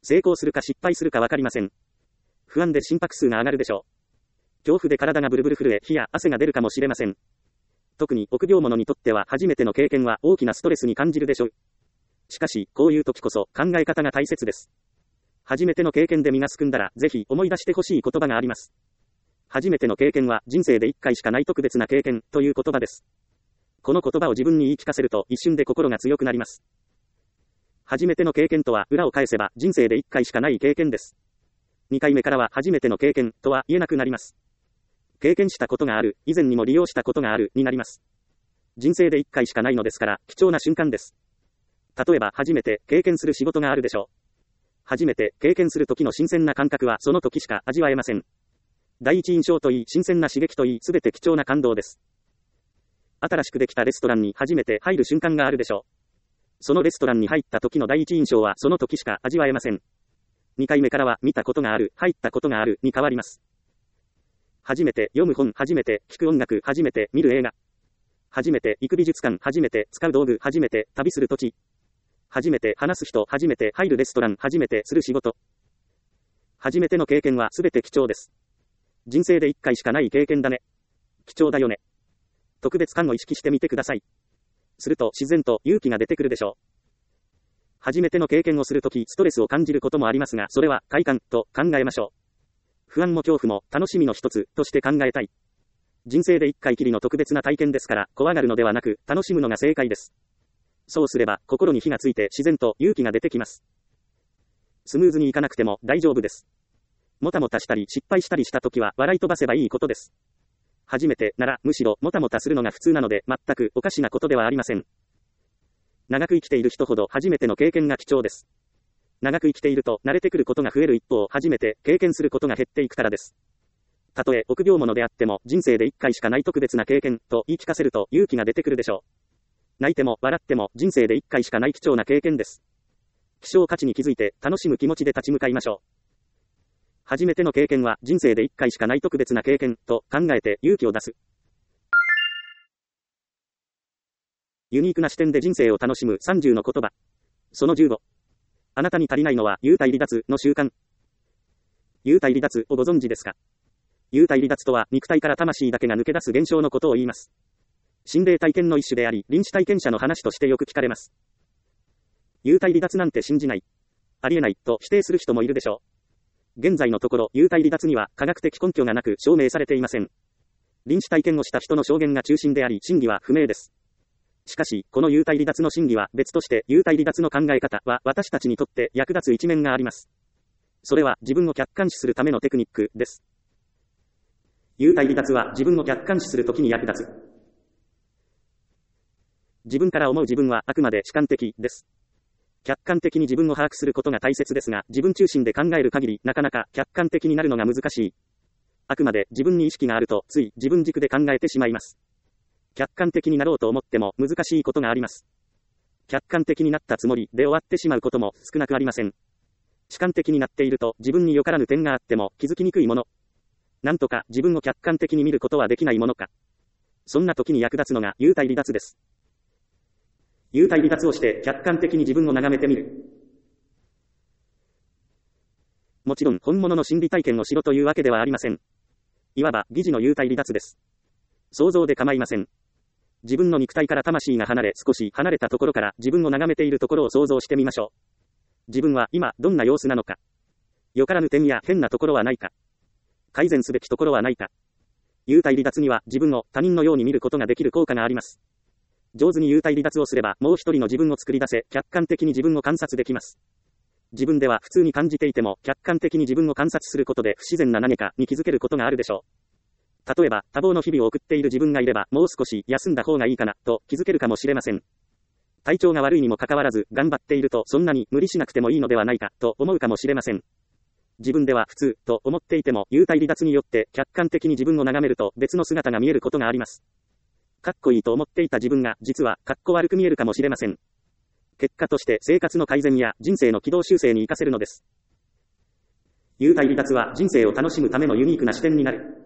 成功するか失敗するかわかりません。不安で心拍数が上がるでしょう。恐怖で体がブルブル震え、火や汗が出るかもしれません。特に臆病者にとっては初めての経験は大きなストレスに感じるでしょう。しかし、こういう時こそ考え方が大切です。初めての経験で身がすくんだら、ぜひ思い出してほしい言葉があります。初めての経験は人生で一回しかない特別な経験という言葉です。この言葉を自分に言い聞かせると一瞬で心が強くなります。初めての経験とは裏を返せば人生で一回しかない経験です。2回目からは初めての経験とは言えなくなります。経験したことがある、以前にも利用したことがあるになります。人生で一回しかないのですから貴重な瞬間です。例えば初めて経験する仕事があるでしょう。初めて経験する時の新鮮な感覚はその時しか味わえません。第一印象といい、新鮮な刺激といい、すべて貴重な感動です。新しくできたレストランに初めて入る瞬間があるでしょう。そのレストランに入った時の第一印象はその時しか味わえません。2回目からは見たことがある、入ったことがあるに変わります。初めて読む本、初めて聞く音楽、初めて見る映画。初めて行く美術館、初めて使う道具、初めて旅する土地。初めて話す人、初めて入るレストラン、初めてする仕事。初めての経験はすべて貴重です。人生で一回しかない経験だね。貴重だよね。特別感を意識してみてください。すると自然と勇気が出てくるでしょう。初めての経験をするときストレスを感じることもありますが、それは快感と考えましょう。不安も恐怖も楽しみの一つとして考えたい。人生で一回きりの特別な体験ですから、怖がるのではなく楽しむのが正解です。そうすれば心に火がついて自然と勇気が出てきます。スムーズにいかなくても大丈夫です。もたもたしたり失敗したりしたときは笑い飛ばせばいいことです。初めてならむしろもたもたするのが普通なので全くおかしなことではありません。長く生きている人ほど初めての経験が貴重です。長く生きていると慣れてくることが増える一方、初めて経験することが減っていくからです。たとえ臆病者であっても人生で一回しかない特別な経験と言い聞かせると勇気が出てくるでしょう。泣いても笑っても人生で一回しかない貴重な経験です。希少価値に気づいて楽しむ気持ちで立ち向かいましょう。初めての経験は人生で一回しかない特別な経験と考えて勇気を出す。ユニークな視点で人生を楽しむ30の言葉。その15。あなたに足りないのは幽体離脱の習慣。幽体離脱をご存知ですか？幽体離脱とは肉体から魂だけが抜け出す現象のことを言います。心霊体験の一種であり、臨死体験者の話としてよく聞かれます。幽体離脱なんて信じない。ありえないと否定する人もいるでしょう。現在のところ幽体離脱には科学的根拠がなく証明されていません。臨死体験をした人の証言が中心であり、真偽は不明です。しかし、この幽体離脱の真偽は別として、幽体離脱の考え方は私たちにとって役立つ一面があります。それは自分を客観視するためのテクニックです。幽体離脱は自分を客観視するときに役立つ。自分から思う自分はあくまで主観的です。客観的に自分を把握することが大切ですが、自分中心で考える限りなかなか客観的になるのが難しい。あくまで自分に意識があるとつい自分軸で考えてしまいます。客観的になろうと思っても難しいことがあります。客観的になったつもりで終わってしまうことも少なくありません。主観的になっていると自分によからぬ点があっても気づきにくいもの。なんとか自分を客観的に見ることはできないものか。そんな時に役立つのが幽体離脱です。幽体離脱をして客観的に自分を眺めてみる。もちろん本物の心理体験をしろというわけではありません。いわば疑似の幽体離脱です。想像で構いません。自分の肉体から魂が離れ、少し離れたところから自分を眺めているところを想像してみましょう。自分は今どんな様子なのか。よからぬ点や変なところはないか。改善すべきところはないか。幽体離脱には自分を他人のように見ることができる効果があります。上手に幽体離脱をすればもう一人の自分を作り出せ、客観的に自分を観察できます。自分では普通に感じていても客観的に自分を観察することで不自然な何かに気づけることがあるでしょう。例えば、多忙の日々を送っている自分がいれば、もう少し休んだ方がいいかな、と気づけるかもしれません。体調が悪いにもかかわらず、頑張っているとそんなに無理しなくてもいいのではないか、と思うかもしれません。自分では普通、と思っていても、幽体離脱によって、客観的に自分を眺めると、別の姿が見えることがあります。かっこいいと思っていた自分が、実は、かっこ悪く見えるかもしれません。結果として、生活の改善や、人生の軌道修正に活かせるのです。幽体離脱は、人生を楽しむためのユニークな視点になる。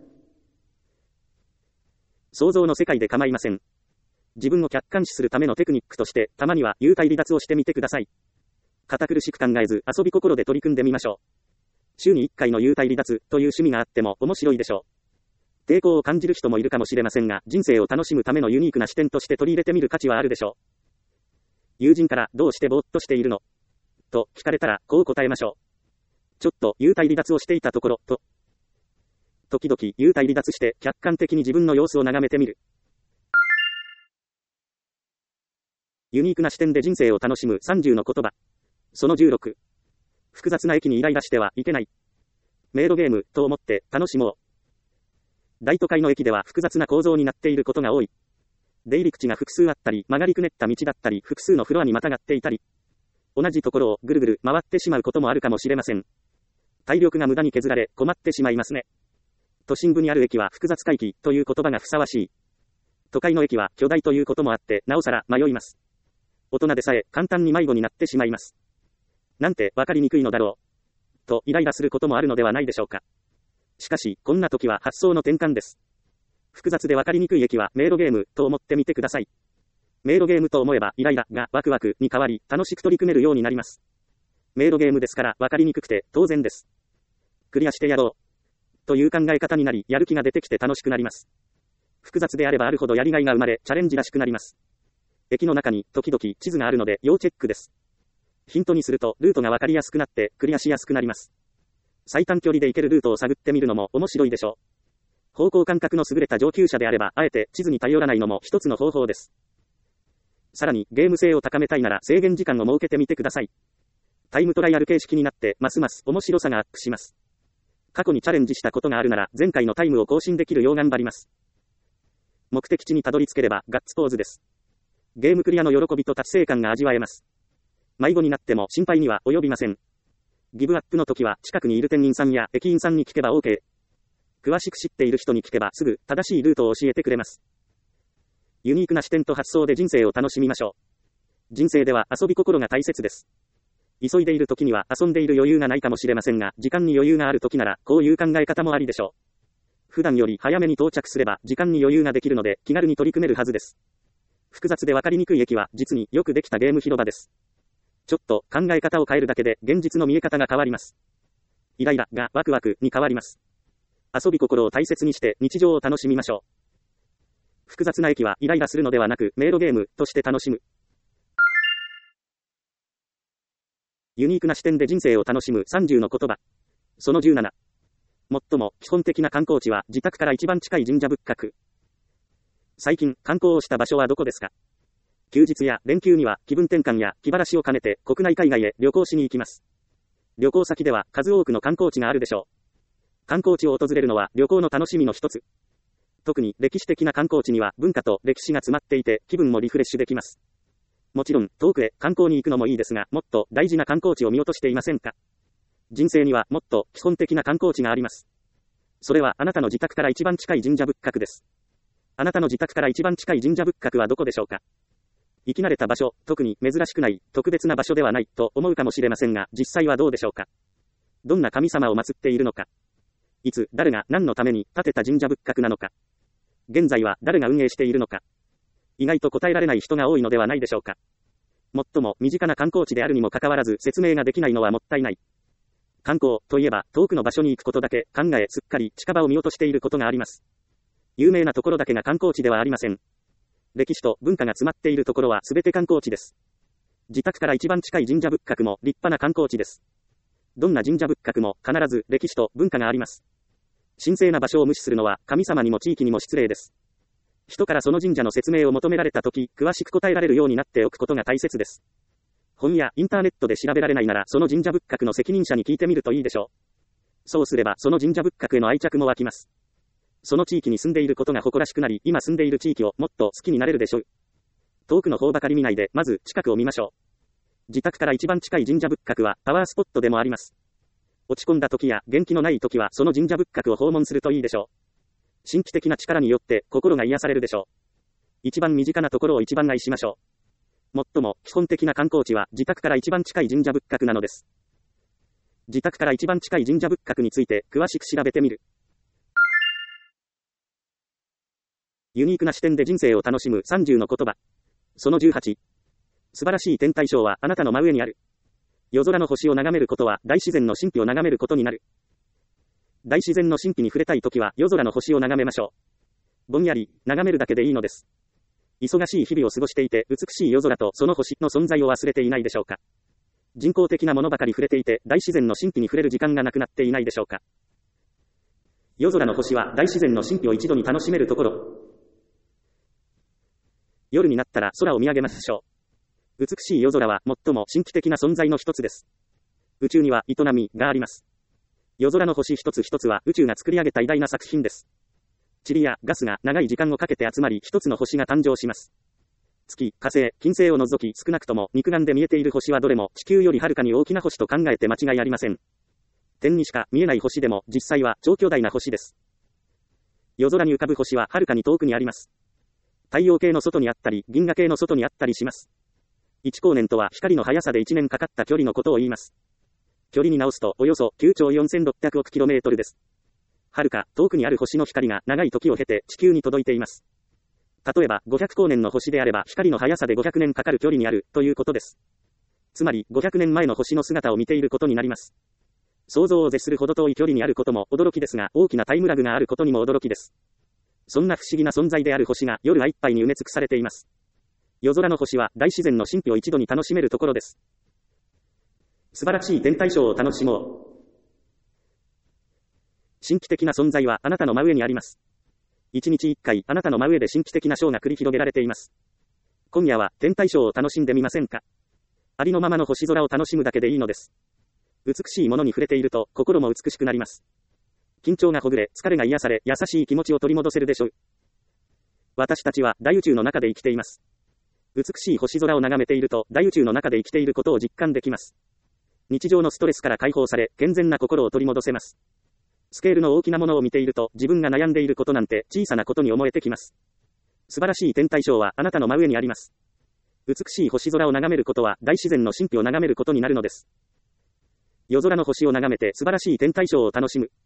想像の世界で構いません。自分を客観視するためのテクニックとして、たまには幽体離脱をしてみてください。 堅苦しく考えず遊び心で取り組んでみましょう。週に1回の幽体離脱という趣味があっても面白いでしょう。抵抗を感じる人もいるかもしれませんが、人生を楽しむためのユニークな視点として取り入れてみる価値はあるでしょう。友人からどうしてぼーっとしているのと聞かれたらこう答えましょう。ちょっと幽体離脱をしていたところと。時々幽体離脱して客観的に自分の様子を眺めてみる。ユニークな視点で人生を楽しむ30の言葉。その16。複雑な駅にイライラしてはいけない。迷路ゲームと思って楽しもう。大都会の駅では複雑な構造になっていることが多い。出入り口が複数あったり、曲がりくねった道だったり、複数のフロアにまたがっていたり、同じところをぐるぐる回ってしまうこともあるかもしれません。体力が無駄に削られ困ってしまいますね。都心部にある駅は複雑回帰という言葉がふさわしい。都会の駅は巨大ということもあって、なおさら迷います。大人でさえ簡単に迷子になってしまいます。なんてわかりにくいのだろう。とイライラすることもあるのではないでしょうか。しかし、こんな時は発想の転換です。複雑でわかりにくい駅は迷路ゲームと思ってみてください。迷路ゲームと思えばイライラがワクワクに変わり、楽しく取り組めるようになります。迷路ゲームですからわかりにくくて当然です。クリアしてやろう。という考え方になり、やる気が出てきて楽しくなります。複雑であればあるほどやりがいが生まれ、チャレンジらしくなります。駅の中に時々地図があるので要チェックです。ヒントにするとルートがわかりやすくなってクリアしやすくなります。最短距離で行けるルートを探ってみるのも面白いでしょう。方向感覚の優れた上級者であれば、あえて地図に頼らないのも一つの方法です。さらに、ゲーム性を高めたいなら制限時間を設けてみてください。タイムトライアル形式になって、ますます面白さがアップします。過去にチャレンジしたことがあるなら、前回のタイムを更新できるよう頑張ります。目的地にたどり着ければ、ガッツポーズです。ゲームクリアの喜びと達成感が味わえます。迷子になっても心配には及びません。ギブアップの時は近くにいる店員さんや駅員さんに聞けば OK。詳しく知っている人に聞けばすぐ正しいルートを教えてくれます。ユニークな視点と発想で人生を楽しみましょう。人生では遊び心が大切です。急いでいる時には遊んでいる余裕がないかもしれませんが、時間に余裕がある時ならこういう考え方もありでしょう。普段より早めに到着すれば時間に余裕ができるので気軽に取り組めるはずです。複雑で分かりにくい駅は実によくできたゲーム広場です。ちょっと考え方を変えるだけで現実の見え方が変わります。イライラがワクワクに変わります。遊び心を大切にして日常を楽しみましょう。複雑な駅はイライラするのではなく迷路ゲームとして楽しむ。ユニークな視点で人生を楽しむ30の言葉。その17。最も基本的な観光地は自宅から一番近い神社仏閣。最近観光をした場所はどこですか？休日や連休には気分転換や気晴らしを兼ねて国内海外へ旅行しに行きます。旅行先では数多くの観光地があるでしょう。観光地を訪れるのは旅行の楽しみの一つ。特に歴史的な観光地には文化と歴史が詰まっていて気分もリフレッシュできます。もちろん遠くへ観光に行くのもいいですが、もっと大事な観光地を見落としていませんか？人生にはもっと基本的な観光地があります。それはあなたの自宅から一番近い神社仏閣です。あなたの自宅から一番近い神社仏閣はどこでしょうか？生き慣れた場所、特に珍しくない特別な場所ではないと思うかもしれませんが、実際はどうでしょうか？どんな神様を祀っているのか？いつ、誰が何のために建てた神社仏閣なのか？現在は誰が運営しているのか？意外と答えられない人が多いのではないでしょうか。最も身近な観光地であるにもかかわらず説明ができないのはもったいない。観光といえば遠くの場所に行くことだけ考え、すっかり近場を見落としていることがあります。有名なところだけが観光地ではありません。歴史と文化が詰まっているところは全て観光地です。自宅から一番近い神社仏閣も立派な観光地です。どんな神社仏閣も必ず歴史と文化があります。神聖な場所を無視するのは神様にも地域にも失礼です。人からその神社の説明を求められたとき、詳しく答えられるようになっておくことが大切です。本やインターネットで調べられないなら、その神社仏閣の責任者に聞いてみるといいでしょう。そうすれば、その神社仏閣への愛着も湧きます。その地域に住んでいることが誇らしくなり、今住んでいる地域をもっと好きになれるでしょう。遠くの方ばかり見ないで、まず近くを見ましょう。自宅から一番近い神社仏閣はパワースポットでもあります。落ち込んだ時や元気のない時はその神社仏閣を訪問するといいでしょう。神秘的な力によって心が癒されるでしょう。一番身近なところを一番愛しましょう。最も基本的な観光地は自宅から一番近い神社仏閣なのです。自宅から一番近い神社仏閣について詳しく調べてみる。ユニークな視点で人生を楽しむ30の言葉。その18。素晴らしい天体ショーはあなたの真上にある。 夜空の星を眺めることは大自然の神秘を眺めることになる。大自然の神秘に触れたいときは夜空の星を眺めましょう。ぼんやり眺めるだけでいいのです。忙しい日々を過ごしていて美しい夜空とその星の存在を忘れていないでしょうか。人工的なものばかり触れていて大自然の神秘に触れる時間がなくなっていないでしょうか。夜空の星は大自然の神秘を一度に楽しめるところ。夜になったら空を見上げましょう。美しい夜空は最も神秘的な存在の一つです。宇宙には営みがあります。夜空の星一つ一つは宇宙が作り上げた偉大な作品です。塵やガスが長い時間をかけて集まり一つの星が誕生します。月、火星、金星を除き少なくとも肉眼で見えている星はどれも地球よりはるかに大きな星と考えて間違いありません。点にしか見えない星でも実際は超巨大な星です。夜空に浮かぶ星ははるかに遠くにあります。太陽系の外にあったり銀河系の外にあったりします。1光年とは光の速さで1年かかった距離のことを言います。距離に直すとおよそ9兆4600億キロメートルです。はるか遠くにある星の光が長い時を経て地球に届いています。例えば500光年の星であれば光の速さで500年かかる距離にあるということです。つまり500年前の星の姿を見ていることになります。想像を絶するほど遠い距離にあることも驚きですが、大きなタイムラグがあることにも驚きです。そんな不思議な存在である星が夜いっぱいに埋め尽くされています。夜空の星は大自然の神秘を一度に楽しめるところです。素晴らしい天体ショーを楽しもう。神秘的な存在はあなたの真上にあります。一日一回あなたの真上で神秘的なショーが繰り広げられています。今夜は天体ショーを楽しんでみませんか。ありのままの星空を楽しむだけでいいのです。美しいものに触れていると心も美しくなります。緊張がほぐれ、疲れが癒され、優しい気持ちを取り戻せるでしょう。私たちは大宇宙の中で生きています。美しい星空を眺めていると大宇宙の中で生きていることを実感できます。日常のストレスから解放され、健全な心を取り戻せます。スケールの大きなものを見ていると自分が悩んでいることなんて小さなことに思えてきます。素晴らしい天体ショーはあなたの真上にあります。美しい星空を眺めることは大自然の神秘を眺めることになるのです。夜空の星を眺めて素晴らしい天体ショーを楽しむ。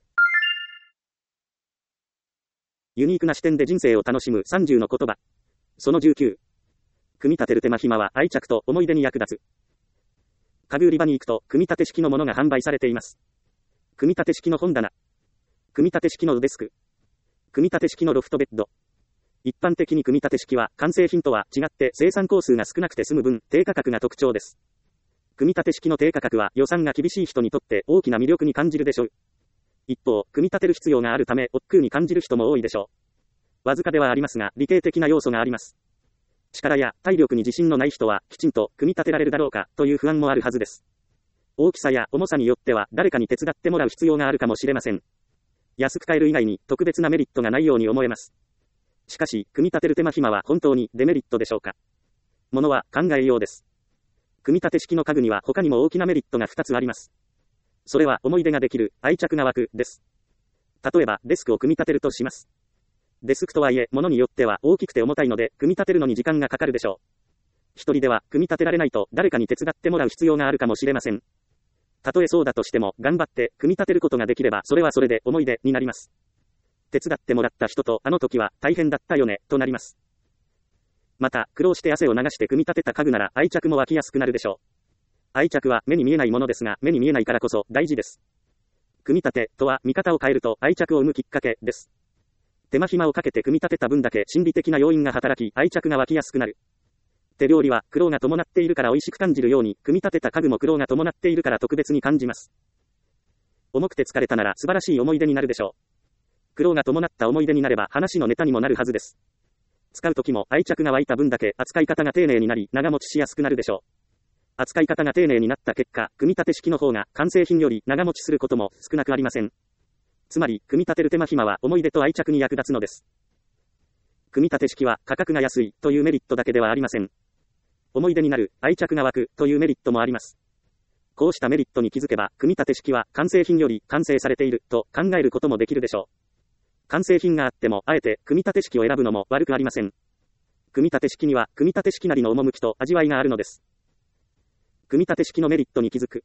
ユニークな視点で人生を楽しむ30の言葉。その19。組み立てる手間暇は愛着と思い出に役立つ。家具売り場に行くと組み立て式のものが販売されています。組み立て式の本棚。組み立て式のデスク。組み立て式のロフトベッド。一般的に組み立て式は完成品とは違って生産工数が少なくて済む分、低価格が特徴です。組み立て式の低価格は予算が厳しい人にとって大きな魅力に感じるでしょう。一方、組み立てる必要があるため億劫に感じる人も多いでしょう。わずかではありますが理系的な要素があります。力や体力に自信のない人はきちんと組み立てられるだろうかという不安もあるはずです。大きさや重さによっては誰かに手伝ってもらう必要があるかもしれません。安く買える以外に特別なメリットがないように思えます。しかし、組み立てる手間暇は本当にデメリットでしょうか。ものは考えようです。組み立て式の家具には他にも大きなメリットが2つあります。それは思い出ができる、愛着が湧く、です。例えば、デスクを組み立てるとします。デスクとはいえ、物によっては大きくて重たいので、組み立てるのに時間がかかるでしょう。一人では組み立てられないと誰かに手伝ってもらう必要があるかもしれません。たとえそうだとしても、頑張って組み立てることができれば、それはそれで思い出になります。手伝ってもらった人とあの時は大変だったよね、となります。また、苦労して汗を流して組み立てた家具なら愛着も湧きやすくなるでしょう。愛着は目に見えないものですが、目に見えないからこそ大事です。組み立てとは見方を変えると愛着を生むきっかけです。手間暇をかけて組み立てた分だけ心理的な要因が働き、愛着が湧きやすくなる。手料理は苦労が伴っているから美味しく感じるように、組み立てた家具も苦労が伴っているから特別に感じます。重くて疲れたなら素晴らしい思い出になるでしょう。苦労が伴った思い出になれば話のネタにもなるはずです。使う時も愛着が湧いた分だけ扱い方が丁寧になり、長持ちしやすくなるでしょう。扱い方が丁寧になった結果、組み立て式の方が完成品より長持ちすることも少なくありません。つまり、組み立てる手間暇は思い出と愛着に役立つのです。組み立て式は価格が安いというメリットだけではありません。思い出になる、愛着が湧くというメリットもあります。こうしたメリットに気づけば、組み立て式は完成品より完成されていると考えることもできるでしょう。完成品があっても、あえて組み立て式を選ぶのも悪くありません。組み立て式には、組み立て式なりの趣と味わいがあるのです。組み立て式のメリットに気づく。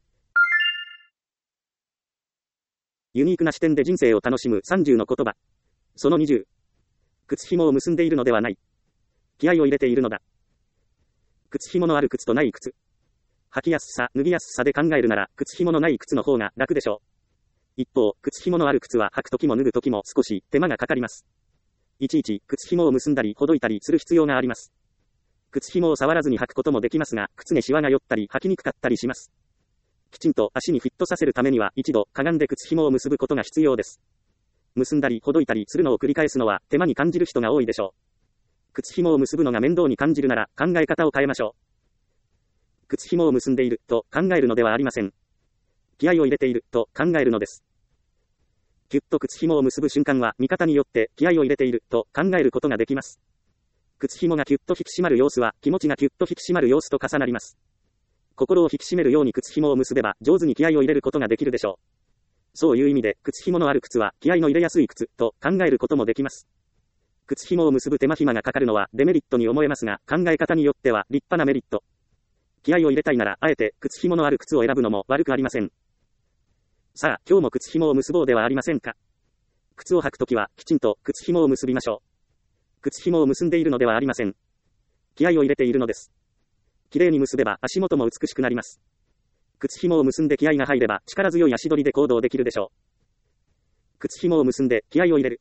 ユニークな視点で人生を楽しむ30の言葉。その20。靴紐を結んでいるのではない。気合を入れているのだ。靴紐のある靴とない靴。 履きやすさ、脱ぎやすさで考えるなら、靴紐のない靴の方が楽でしょう。一方、靴紐のある靴は履くときも脱ぐときも少し手間がかかります。いちいち靴紐を結んだりほどいたりする必要があります。靴紐を触らずに履くこともできますが、靴にシワが寄ったり履きにくかったりします。きちんと足にフィットさせるためには一度かがんで靴紐を結ぶことが必要です。結んだりほどいたりするのを繰り返すのは手間に感じる人が多いでしょう。靴紐を結ぶのが面倒に感じるなら考え方を変えましょう。靴紐を結んでいると考えるのではありません。気合を入れていると考えるのです。ぎゅっと靴紐を結ぶ瞬間は見方によって気合を入れていると考えることができます。靴紐がぎゅっと引き締まる様子は気持ちがぎゅっと引き締まる様子と重なります。心を引き締めるように靴紐を結べば上手に気合を入れることができるでしょう。そういう意味で靴紐のある靴は気合の入れやすい靴と考えることもできます。靴紐を結ぶ手間暇がかかるのはデメリットに思えますが、考え方によっては立派なメリット。気合を入れたいならあえて靴紐のある靴を選ぶのも悪くありません。さあ、今日も靴紐を結ぼうではありませんか。靴を履くときはきちんと靴紐を結びましょう。靴紐を結んでいるのではありません。気合を入れているのです。きれいに結べば足元も美しくなります。靴紐を結んで気合が入れば力強い足取りで行動できるでしょう。靴紐を結んで気合を入れる。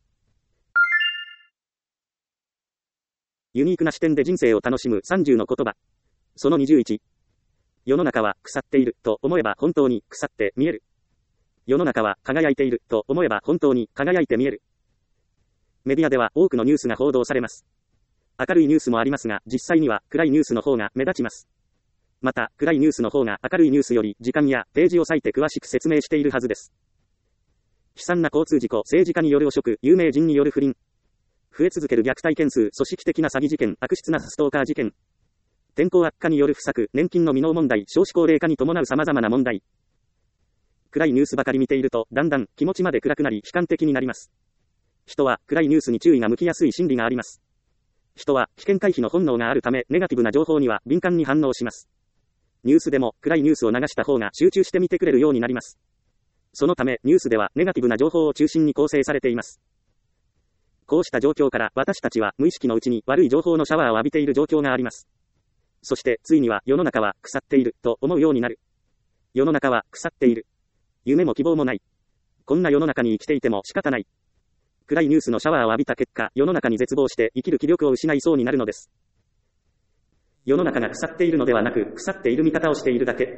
ユニークな視点で人生を楽しむ30の言葉。その21。世の中は腐っていると思えば本当に腐って見える。世の中は輝いていると思えば本当に輝いて見える。メディアでは多くのニュースが報道されます。明るいニュースもありますが、実際には暗いニュースの方が目立ちます。また、暗いニュースの方が明るいニュースより時間やページを割いて詳しく説明しているはずです。悲惨な交通事故、政治家による汚職、有名人による不倫。増え続ける虐待件数、組織的な詐欺事件、悪質なストーカー事件。天候悪化による不作、年金の未納問題、少子高齢化に伴う様々な問題。暗いニュースばかり見ていると、だんだん気持ちまで暗くなり悲観的になります。人は暗いニュースに注意が向きやすい心理があります。人は危険回避の本能があるため、ネガティブな情報には敏感に反応します。ニュースでも暗いニュースを流した方が集中して見てくれるようになります。そのため、ニュースではネガティブな情報を中心に構成されています。こうした状況から私たちは無意識のうちに悪い情報のシャワーを浴びている状況があります。そして、ついには世の中は腐っていると思うようになる。世の中は腐っている。夢も希望もない。こんな世の中に生きていても仕方ない。暗いニュースのシャワーを浴びた結果、世の中に絶望して生きる気力を失いそうになるのです。世の中が腐っているのではなく、腐っている見方をしているだけ。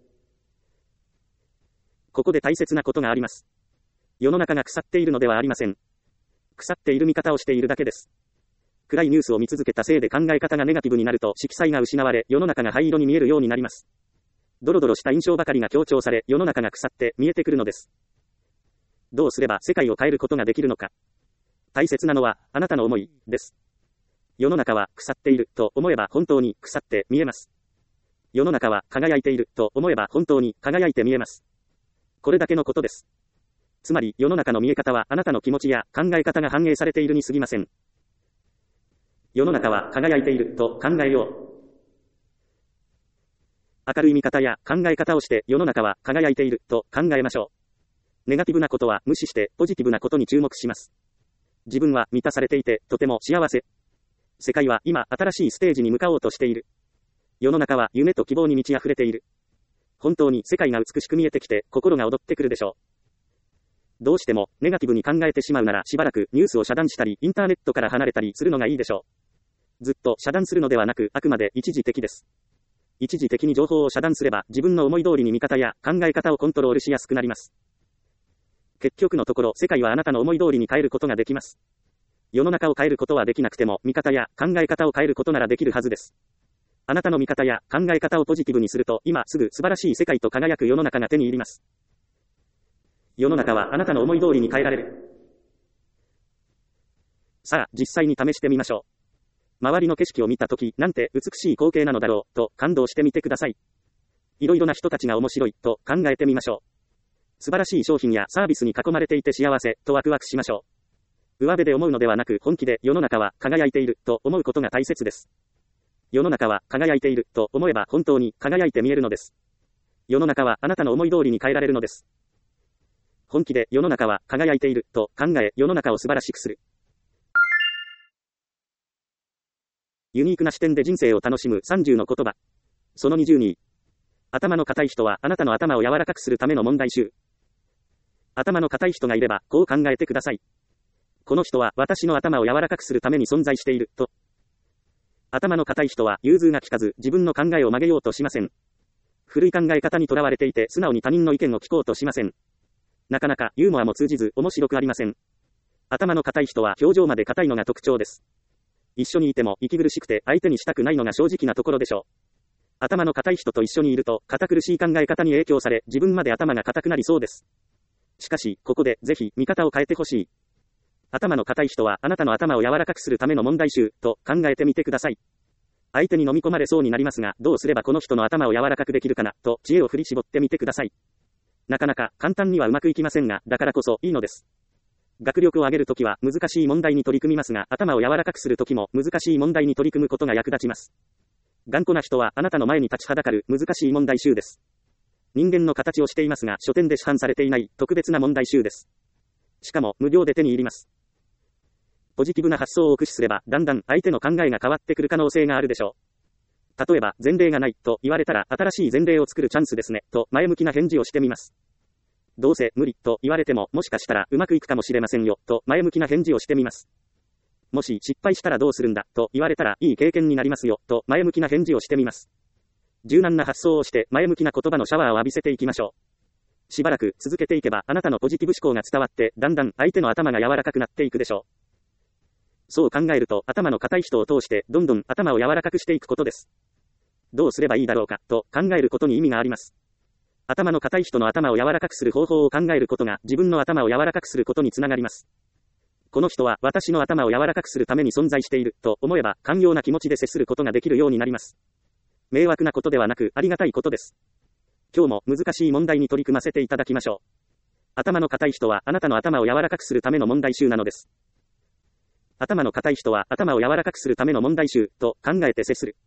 ここで大切なことがあります。世の中が腐っているのではありません。腐っている見方をしているだけです。暗いニュースを見続けたせいで考え方がネガティブになると色彩が失われ、世の中が灰色に見えるようになります。ドロドロした印象ばかりが強調され、世の中が腐って見えてくるのです。どうすれば世界を変えることができるのか。大切なのは、あなたの思いです。世の中は腐っていると思えば本当に腐って見えます。世の中は輝いていると思えば本当に輝いて見えます。これだけのことです。つまり世の中の見え方はあなたの気持ちや考え方が反映されているに過ぎません。世の中は輝いていると考えよう。明るい見方や考え方をして世の中は輝いていると考えましょう。ネガティブなことは無視してポジティブなことに注目します。自分は満たされていてとても幸せ。世界は今新しいステージに向かおうとしている。世の中は夢と希望に満ち溢れている。本当に世界が美しく見えてきて心が躍ってくるでしょう。どうしてもネガティブに考えてしまうならしばらくニュースを遮断したりインターネットから離れたりするのがいいでしょう。ずっと遮断するのではなくあくまで一時的です。一時的に情報を遮断すれば自分の思い通りに見方や考え方をコントロールしやすくなります。結局のところ世界はあなたの思い通りに変えることができます。世の中を変えることはできなくても見方や考え方を変えることならできるはずです。あなたの見方や考え方をポジティブにすると今すぐ素晴らしい世界と輝く世の中が手に入ります。世の中はあなたの思い通りに変えられる。さあ、実際に試してみましょう。周りの景色を見たとき、なんて美しい光景なのだろう、と感動してみてください。いろいろな人たちが面白い、と考えてみましょう。素晴らしい商品やサービスに囲まれていて幸せ、とワクワクしましょう。上辺で思うのではなく、本気で世の中は輝いている、と思うことが大切です。世の中は輝いている、と思えば本当に輝いて見えるのです。世の中はあなたの思い通りに変えられるのです。本気で世の中は輝いていると考え世の中を素晴らしくする。ユニークな視点で人生を楽しむ30の言葉。その20に、 頭の固い人はあなたの頭を柔らかくするための問題集。頭の固い人がいれば、こう考えてください。この人は私の頭を柔らかくするために存在している、と。頭の固い人は融通が利かず自分の考えを曲げようとしません。古い考え方にとらわれていて素直に他人の意見を聞こうとしません。なかなかユーモアも通じず面白くありません。頭の固い人は表情まで固いのが特徴です。一緒にいても息苦しくて相手にしたくないのが正直なところでしょう。頭の固い人と一緒にいると堅苦しい考え方に影響され自分まで頭が固くなりそうです。しかし、ここでぜひ見方を変えてほしい。頭の固い人はあなたの頭を柔らかくするための問題集と考えてみてください。相手に飲み込まれそうになりますが、どうすればこの人の頭を柔らかくできるかな、と知恵を振り絞ってみてください。なかなか簡単にはうまくいきませんが、だからこそいいのです。学力を上げるときは難しい問題に取り組みますが、頭を柔らかくするときも難しい問題に取り組むことが役立ちます。頑固な人はあなたの前に立ちはだかる難しい問題集です。人間の形をしていますが、書店で市販されていない特別な問題集です。しかも無料で手に入ります。ポジティブな発想を駆使すれば、だんだん相手の考えが変わってくる可能性があるでしょう。例えば、前例がないと言われたら、新しい前例を作るチャンスですね、と前向きな返事をしてみます。どうせ無理と言われても、もしかしたらうまくいくかもしれませんよ、と前向きな返事をしてみます。もし失敗したらどうするんだと言われたら、いい経験になりますよ、と前向きな返事をしてみます。柔軟な発想をして前向きな言葉のシャワーを浴びせていきましょう。しばらく続けていけば、あなたのポジティブ思考が伝わって、だんだん相手の頭が柔らかくなっていくでしょう。そう考えると、頭の固い人を通して、どんどん頭を柔らかくしていくことです。どうすればいいだろうか、と考えることに意味があります。頭の固い人の頭を柔らかくする方法を考えることが、自分の頭を柔らかくすることにつながります。この人は私の頭を柔らかくするために存在している、と思えば、寛容な気持ちで接することができるようになります。迷惑なことではなく、ありがたいことです。今日も難しい問題に取り組ませていただきましょう。頭の固い人は、あなたの頭を柔らかくするための問題集なのです。頭の固い人は頭を柔らかくするための問題集と考えて接する。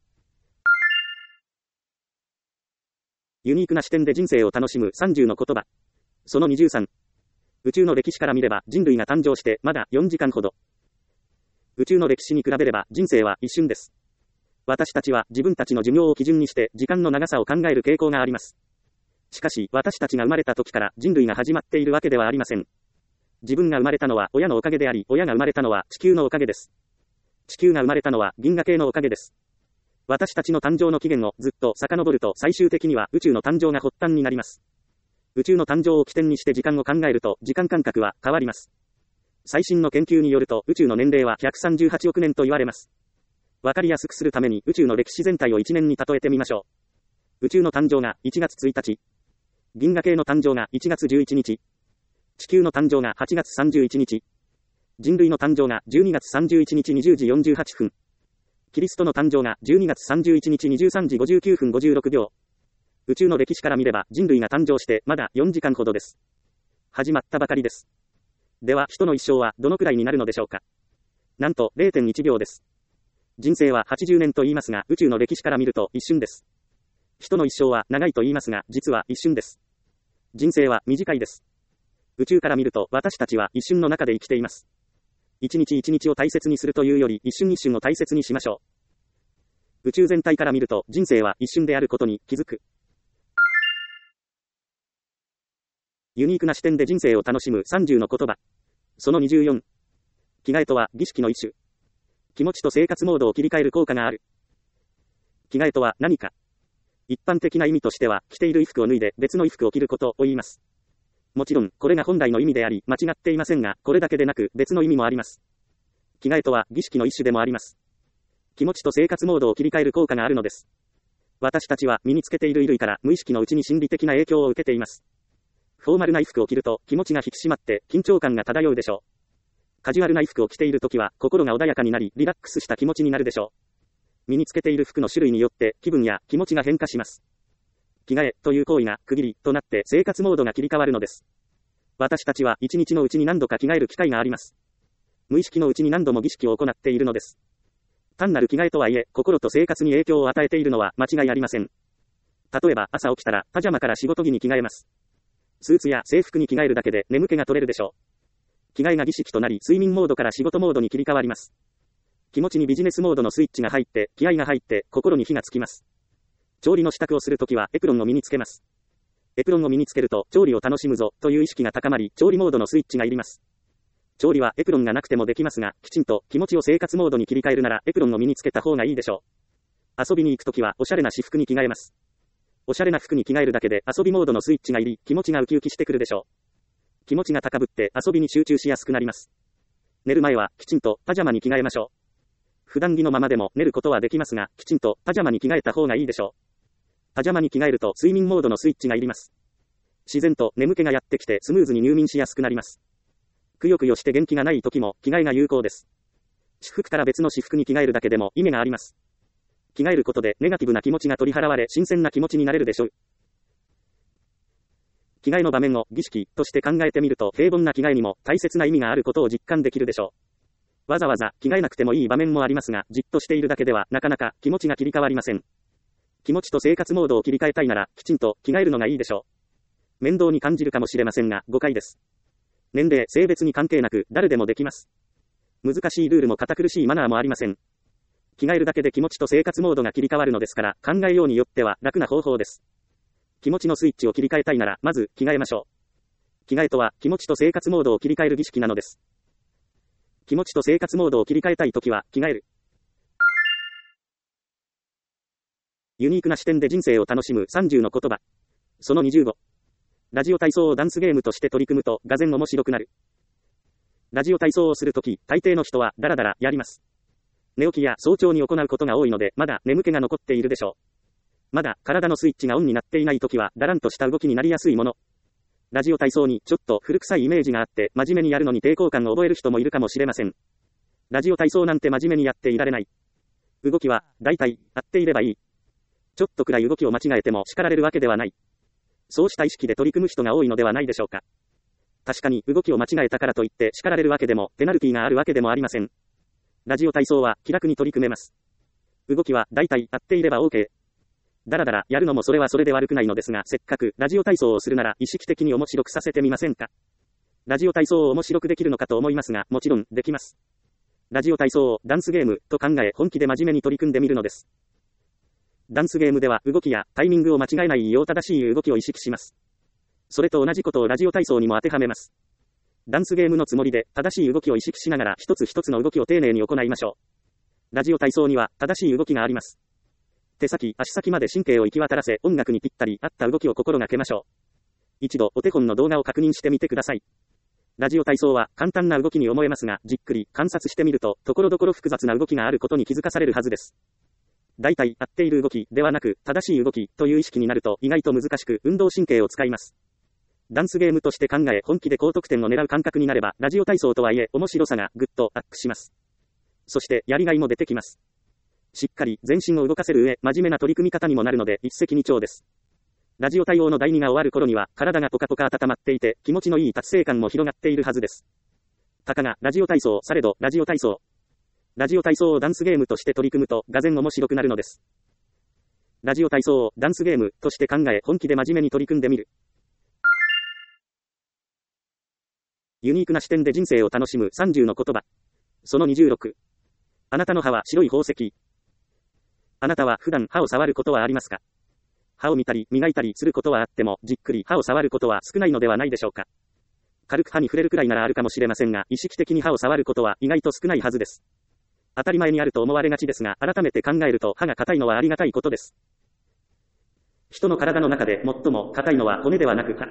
ユニークな視点で人生を楽しむ30の言葉。その23。宇宙の歴史から見れば人類が誕生してまだ4時間ほど。宇宙の歴史に比べれば人生は一瞬です。私たちは自分たちの寿命を基準にして時間の長さを考える傾向があります。しかし私たちが生まれた時から人類が始まっているわけではありません。自分が生まれたのは親のおかげであり、親が生まれたのは地球のおかげです。地球が生まれたのは銀河系のおかげです。私たちの誕生の起源をずっと遡ると最終的には宇宙の誕生が発端になります。宇宙の誕生を起点にして時間を考えると時間感覚は変わります。最新の研究によると宇宙の年齢は138億年と言われます。わかりやすくするために宇宙の歴史全体を1年に例えてみましょう。宇宙の誕生が1月1日。銀河系の誕生が1月11日。地球の誕生が8月31日。人類の誕生が12月31日20時48分。キリストの誕生が12月31日23時59分56秒。宇宙の歴史から見れば人類が誕生してまだ4時間ほどです。始まったばかりです。では人の一生はどのくらいになるのでしょうか。なんと 0.1 秒です。人生は80年と言いますが宇宙の歴史から見ると一瞬です。人の一生は長いと言いますが実は一瞬です。人生は短いです。宇宙から見ると私たちは一瞬の中で生きています。一日一日を大切にするというより一瞬一瞬を大切にしましょう。宇宙全体から見ると人生は一瞬であることに気づく。ユニークな視点で人生を楽しむ30の言葉。その24。着替えとは儀式の一種。気持ちと生活モードを切り替える効果がある。着替えとは何か。一般的な意味としては着ている衣服を脱いで別の衣服を着ることを言います。もちろん、これが本来の意味であり、間違っていませんが、これだけでなく、別の意味もあります。着替えとは、儀式の一種でもあります。気持ちと生活モードを切り替える効果があるのです。私たちは身につけている衣類から、無意識のうちに心理的な影響を受けています。フォーマルな衣服を着ると、気持ちが引き締まって、緊張感が漂うでしょう。カジュアルな衣服を着ているときは、心が穏やかになり、リラックスした気持ちになるでしょう。身につけている服の種類によって、気分や気持ちが変化します。着替えという行為が区切りとなって生活モードが切り替わるのです。私たちは一日のうちに何度か着替える機会があります。無意識のうちに何度も儀式を行っているのです。単なる着替えとはいえ、心と生活に影響を与えているのは間違いありません。例えば朝起きたらパジャマから仕事着に着替えます。スーツや制服に着替えるだけで眠気が取れるでしょう。着替えが儀式となり睡眠モードから仕事モードに切り替わります。気持ちにビジネスモードのスイッチが入って、気合が入って、心に火がつきます。 調理の支度をするときはエプロンを身につけます。エプロンを身につけると調理を楽しむぞという意識が高まり、調理モードのスイッチがいります。調理はエプロンがなくてもできますが、きちんと気持ちを生活モードに切り替えるならエプロンを身につけた方がいいでしょう。遊びに行くときはおしゃれな私服に着替えます。おしゃれな服に着替えるだけで遊びモードのスイッチが入り、気持ちがウキウキしてくるでしょう。気持ちが高ぶって遊びに集中しやすくなります。寝る前はきちんとパジャマに着替えましょう。普段着のままでも寝ることはできますが、きちんとパジャマに着替えた方がいいでしょう。パジャマに着替えると睡眠モードのスイッチが入ります。自然と眠気がやってきてスムーズに入眠しやすくなります。くよくよして元気がない時も着替えが有効です。私服から別の私服に着替えるだけでも意味があります。着替えることでネガティブな気持ちが取り払われ新鮮な気持ちになれるでしょう。着替えの場面を儀式として考えてみると平凡な着替えにも大切な意味があることを実感できるでしょう。わざわざ着替えなくてもいい場面もありますが、じっとしているだけではなかなか気持ちが切り替わりません。気持ちと生活モードを切り替えたいならきちんと着替えるのがいいでしょう。面倒に感じるかもしれませんが誤解です。年齢、性別に関係なく誰でもできます。難しいルールも堅苦しいマナーもありません。着替えるだけで気持ちと生活モードが切り替わるのですから考えようによっては楽な方法です。気持ちのスイッチを切り替えたいならまず着替えましょう。着替えとは気持ちと生活モードを切り替える儀式なのです。気持ちと生活モードを切り替えたいときは着替える。ユニークな視点で人生を楽しむ30の言葉。その25。ラジオ体操をダンスゲームとして取り組むと、がぜん面白くなる。ラジオ体操をするとき、大抵の人はダラダラやります。寝起きや早朝に行うことが多いので、まだ眠気が残っているでしょう。まだ体のスイッチがオンになっていないときは、だらんとした動きになりやすいもの。ラジオ体操にちょっと古臭いイメージがあって、真面目にやるのに抵抗感を覚える人もいるかもしれません。ラジオ体操なんて真面目にやっていられない。動きは、だいたい、合っていればいい。ちょっとくらい動きを間違えても叱られるわけではない。そうした意識で取り組む人が多いのではないでしょうか。確かに動きを間違えたからといって叱られるわけでもペナルティがあるわけでもありません。ラジオ体操は気楽に取り組めます。動きはだいたい合っていれば OK。だらだらやるのもそれはそれで悪くないのですが、せっかくラジオ体操をするなら意識的に面白くさせてみませんか。ラジオ体操を面白くできるのかと思いますが、もちろんできます。ラジオ体操をダンスゲームと考え本気で真面目に取り組んでみるのです。ダンスゲームでは動きやタイミングを間違えないよう正しい動きを意識します。それと同じことをラジオ体操にも当てはめます。ダンスゲームのつもりで正しい動きを意識しながら一つ一つの動きを丁寧に行いましょう。ラジオ体操には正しい動きがあります。手先、足先まで神経を行き渡らせ音楽にぴったり合った動きを心がけましょう。一度お手本の動画を確認してみてください。ラジオ体操は簡単な動きに思えますが、じっくり観察してみると、ところどころ複雑な動きがあることに気づかされるはずです。大体合っている動きではなく、正しい動きという意識になると意外と難しく運動神経を使います。ダンスゲームとして考え本気で高得点を狙う感覚になれば、ラジオ体操とはいえ面白さがぐっとアップします。そしてやりがいも出てきます。しっかり全身を動かせる上、真面目な取り組み方にもなるので一石二鳥です。ラジオ対応の第2が終わる頃には、体がポカポカ温まっていて、気持ちのいい達成感も広がっているはずです。たかがラジオ体操されど、ラジオ体操。ラジオ体操をダンスゲームとして取り組むと、がぜん面白くなるのです。ラジオ体操をダンスゲームとして考え本気で真面目に取り組んでみる。ユニークな視点で人生を楽しむ30の言葉。その26。あなたの歯は白い宝石。あなたは普段歯を触ることはありますか？歯を見たり磨いたりすることはあっても、じっくり歯を触ることは少ないのではないでしょうか。軽く歯に触れるくらいならあるかもしれませんが、意識的に歯を触ることは意外と少ないはずです。当たり前にあると思われがちですが、改めて考えると歯が硬いのはありがたいことです。人の体の中で最も硬いのは骨ではなく歯。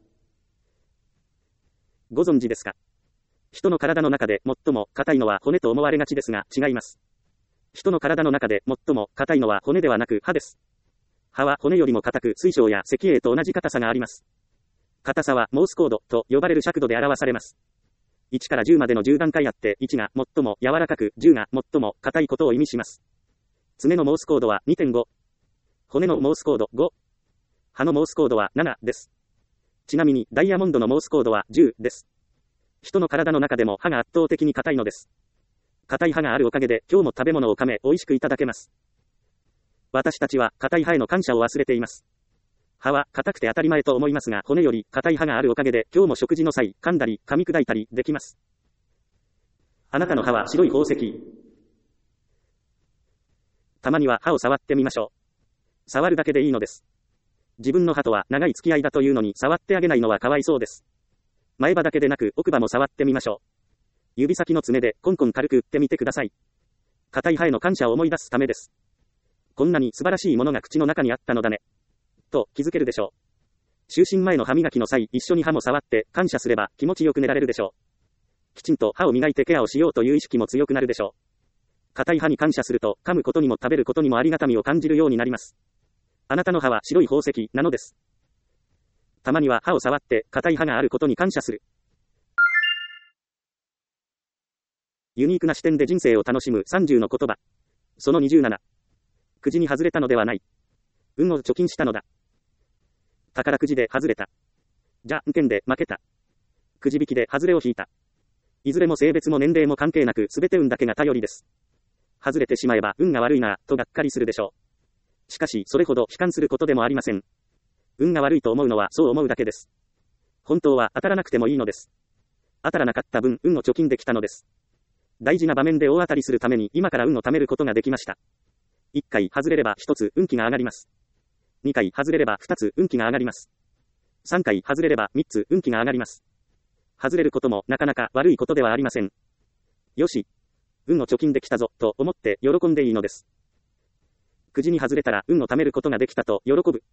ご存知ですか？人の体の中で最も硬いのは骨と思われがちですが、違います。人の体の中で最も硬いのは骨ではなく歯です。歯は骨よりも硬く、水晶や石英と同じ硬さがあります。硬さはモースコードと呼ばれる尺度で表されます。1から10までの10段階あって、1が最も柔らかく、10が最も硬いことを意味します。爪のモースコードは 2.5。骨のモースコード5。歯のモースコードは7です。ちなみに、ダイヤモンドのモースコードは10です。人の体の中でも歯が圧倒的に硬いのです。硬い歯があるおかげで、今日も食べ物を噛め、美味しくいただけます。私たちは硬い歯への感謝を忘れています。歯は硬くて当たり前と思いますが、骨より硬い歯があるおかげで、今日も食事の際、噛んだり、噛み砕いたりできます。あなたの歯は白い宝石。たまには歯を触ってみましょう。 触るだけでいいのです。自分の歯とは長い付き合いだというのに触ってあげないのはかわいそうです。前歯だけでなく奥歯も触ってみましょう。指先の爪でコンコン軽く打ってみてください。硬い歯への感謝を思い出すためです。こんなに素晴らしいものが口の中にあったのだね。と気づけるでしょう。就寝前の歯磨きの際、一緒に歯も触って感謝すれば気持ちよく寝られるでしょう。きちんと歯を磨いてケアをしようという意識も強くなるでしょう。硬い歯に感謝すると噛むことにも食べることにもありがたみを感じるようになります。あなたの歯は白い宝石なのです。たまには歯を触って硬い歯があることに感謝する。ユニークな視点で人生を楽しむ30の言葉。その27。くじに外れたのではない。運を貯金したのだ。宝くじで外れた。じゃんけんで負けた。くじ引きで外れを引いた。いずれも性別も年齢も関係なく全て運だけが頼りです。外れてしまえば運が悪いなぁとがっかりするでしょう。しかしそれほど悲観することでもありません。運が悪いと思うのはそう思うだけです。本当は当たらなくてもいいのです。当たらなかった分運を貯金できたのです。大事な場面で大当たりするために今から運を貯めることができました。1回外れれば1つ運気が上がります。2回外れれば2つ運気が上がります。3回外れれば3つ運気が上がります。外れることもなかなか悪いことではありません。よし、運を貯金できたぞと思って喜んでいいのです。くじに外れたら運を貯めることができたと喜ぶ。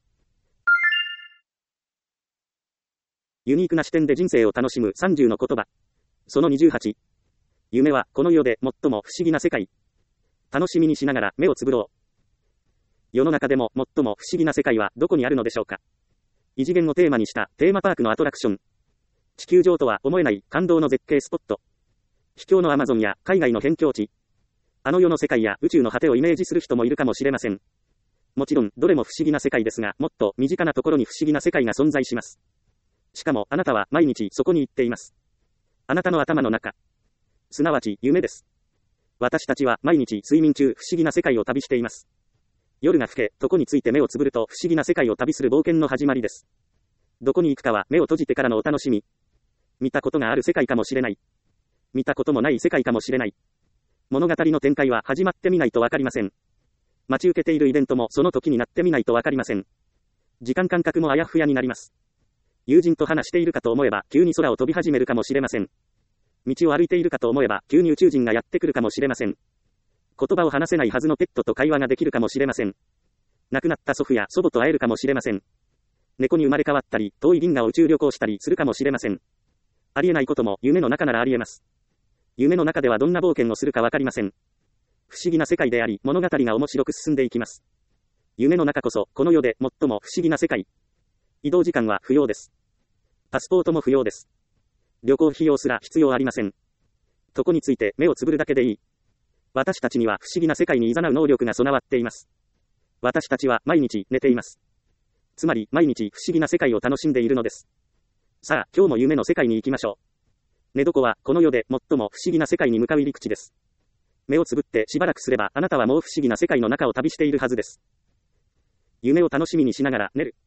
ユニークな視点で人生を楽しむ30の言葉。その28。夢はこの世で最も不思議な世界。楽しみにしながら目をつぶろう。世の中でも最も不思議な世界はどこにあるのでしょうか。異次元をテーマにしたテーマパークのアトラクション。地球上とは思えない感動の絶景スポット。秘境のアマゾンや海外の辺境地。あの世の世界や宇宙の果てをイメージする人もいるかもしれません。もちろんどれも不思議な世界ですが、もっと身近なところに不思議な世界が存在します。しかもあなたは毎日そこに行っています。あなたの頭の中。すなわち夢です。私たちは毎日睡眠中不思議な世界を旅しています。夜が更け、床について目をつぶると不思議な世界を旅する冒険の始まりです。どこに行くかは目を閉じてからのお楽しみ。見たことがある世界かもしれない。見たこともない世界かもしれない。物語の展開は始まってみないとわかりません。待ち受けているイベントもその時になってみないとわかりません。時間感覚もあやふやになります。友人と話しているかと思えば急に空を飛び始めるかもしれません。道を歩いているかと思えば急に宇宙人がやってくるかもしれません。言葉を話せないはずのペットと会話ができるかもしれません。亡くなった祖父や祖母と会えるかもしれません。猫に生まれ変わったり、遠い銀河を宇宙旅行したりするかもしれません。ありえないことも夢の中ならありえます。夢の中ではどんな冒険をするかわかりません。不思議な世界であり、物語が面白く進んでいきます。夢の中こそ、この世で最も不思議な世界。移動時間は不要です。パスポートも不要です。旅行費用すら必要ありません。床について目をつぶるだけでいい。私たちには不思議な世界に誘う能力が備わっています。私たちは毎日寝ています。つまり毎日不思議な世界を楽しんでいるのです。さあ、今日も夢の世界に行きましょう。寝床はこの世で最も不思議な世界に向かう入り口です。目をつぶってしばらくすればあなたはもう不思議な世界の中を旅しているはずです。夢を楽しみにしながら寝る。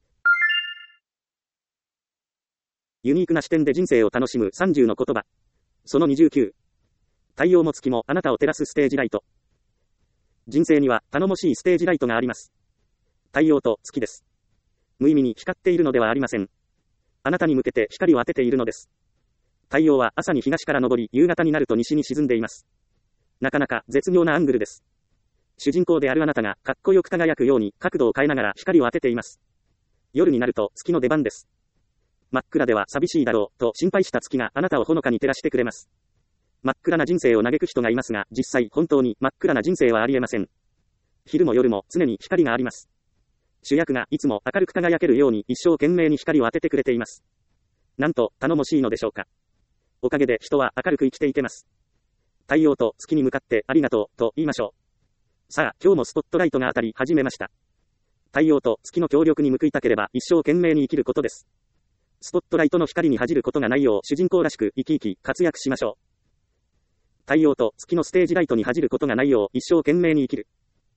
ユニークな視点で人生を楽しむ30の言葉。その29。太陽も月もあなたを照らすステージライト。人生には頼もしいステージライトがあります。太陽と月です。無意味に光っているのではありません。あなたに向けて光を当てているのです。太陽は朝に東から昇り、夕方になると西に沈んでいます。なかなか絶妙なアングルです。主人公であるあなたがかっこよく輝くように角度を変えながら光を当てています。夜になると月の出番です。真っ暗では寂しいだろうと心配した月があなたをほのかに照らしてくれます。真っ暗な人生を嘆く人がいますが、実際本当に真っ暗な人生はありえません。昼も夜も常に光があります。主役がいつも明るく輝けるように一生懸命に光を当ててくれています。なんと頼もしいのでしょうか。おかげで人は明るく生きていけます。太陽と月に向かってありがとうと言いましょう。さあ、今日もスポットライトが当たり始めました。太陽と月の協力に報いたければ一生懸命に生きることです。スポットライトの光に恥じることがないよう主人公らしく生き生き活躍しましょう。太陽と月のステージライトに恥じることがないよう一生懸命に生きる。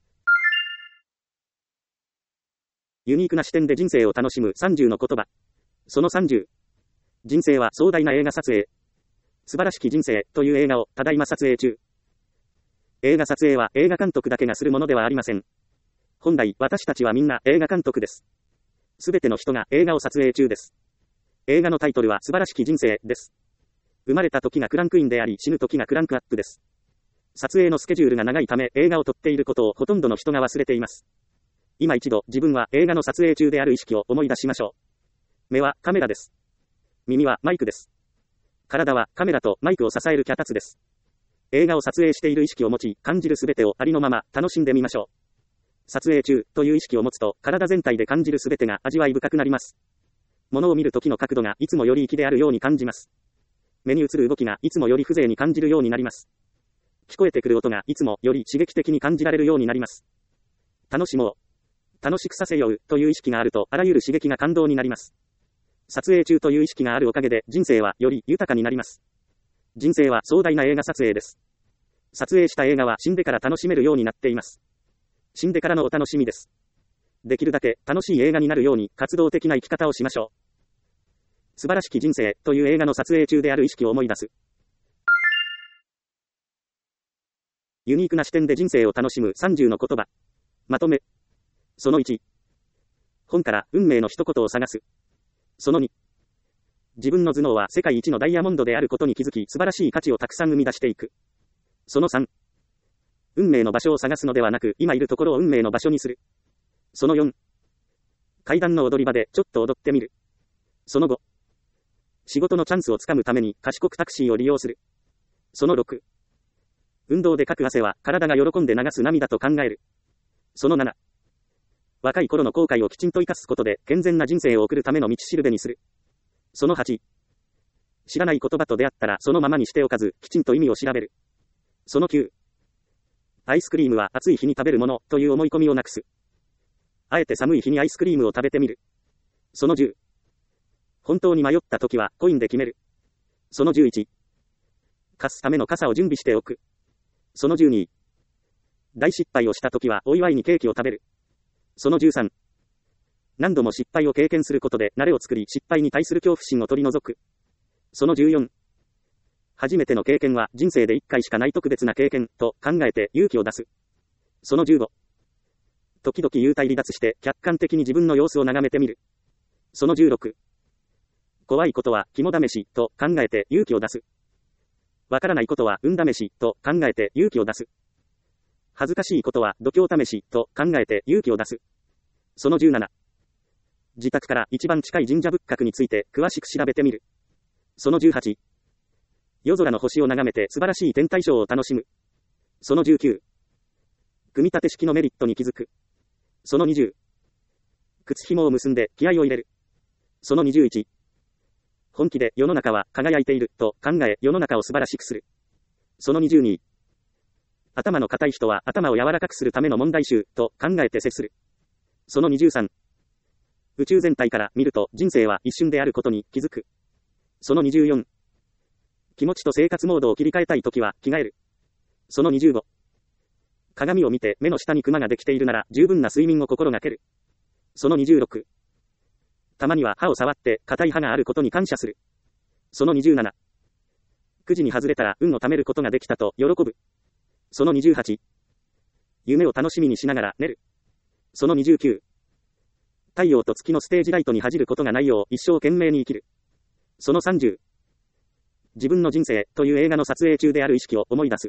ユニークな視点で人生を楽しむ30の言葉。その30。人生は壮大な映画撮影。素晴らしき人生という映画をただいま撮影中。映画撮影は映画監督だけがするものではありません。 本来、私たちはみんな映画監督です。すべての人が映画を撮影中です。映画のタイトルは素晴らしき人生です。生まれた時がクランクインであり、死ぬ時がクランクアップです。撮影のスケジュールが長いため、映画を撮っていることをほとんどの人が忘れています。今一度、自分は映画の撮影中である意識を思い出しましょう。目はカメラです。耳はマイクです。体はカメラとマイクを支える脚立です。映画を撮影している意識を持ち、感じるすべてをありのまま楽しんでみましょう。撮影中という意識を持つと、体全体で感じるすべてが味わい深くなります。物を見る時の角度がいつもより粋であるように感じます。目に映る動きがいつもより風情に感じるようになります。聞こえてくる音がいつもより刺激的に感じられるようになります。楽しもう。楽しくさせようという意識があると、あらゆる刺激が感動になります。撮影中という意識があるおかげで、人生はより豊かになります。人生は壮大な映画撮影です。撮影した映画は死んでから楽しめるようになっています。死んでからのお楽しみです。できるだけ楽しい映画になるように活動的な生き方をしましょう。素晴らしき人生という映画の撮影中である意識を思い出す。ユニークな視点で人生を楽しむ30の言葉。まとめ。その1。本から運命の一言を探す。その2。自分の頭脳は世界一のダイヤモンドであることに気づき、素晴らしい価値をたくさん生み出していく。その3。運命の場所を探すのではなく、今いるところを運命の場所にする。その4。階段の踊り場でちょっと踊ってみる。その5。仕事のチャンスをつかむために賢くタクシーを利用する。その6。運動でかく汗は体が喜んで流す涙と考える。その7。若い頃の後悔をきちんと生かすことで健全な人生を送るための道しるべにする。その8。知らない言葉と出会ったらそのままにしておかず、きちんと意味を調べる。その9。アイスクリームは暑い日に食べるものという思い込みをなくす。あえて寒い日にアイスクリームを食べてみる。その10。本当に迷った時はコインで決める。その11。貸すための傘を準備しておく。その12。大失敗をした時はお祝いにケーキを食べる。その13。何度も失敗を経験することで慣れを作り、失敗に対する恐怖心を取り除く。その14。初めての経験は人生で1回しかない特別な経験と考えて勇気を出す。その15。時々幽体離脱して客観的に自分の様子を眺めてみる。その16。怖いことは肝試しと考えて勇気を出す。わからないことは運試しと考えて勇気を出す。恥ずかしいことは度胸試しと考えて勇気を出す。その17。自宅から一番近い神社仏閣について詳しく調べてみる。その18。夜空の星を眺めて素晴らしい天体ショーを楽しむ。その19。組み立て式のメリットに気づく。その20。靴紐を結んで気合を入れる。その21。本気で世の中は輝いていると考え世の中を素晴らしくする。その22。頭の固い人は頭を柔らかくするための問題集と考えて接する。その23。宇宙全体から見ると人生は一瞬であることに気づく。その24。気持ちと生活モードを切り替えたいときは着替える。その25。鏡を見て目の下にクマができているなら十分な睡眠を心がける。その26。たまには歯を触って硬い歯があることに感謝する。その27。くじに外れたら運を貯めることができたと喜ぶ。その28。夢を楽しみにしながら寝る。その29。太陽と月のステージライトに恥じることがないよう一生懸命に生きる。その30。自分の人生という映画の撮影中である意識を思い出す。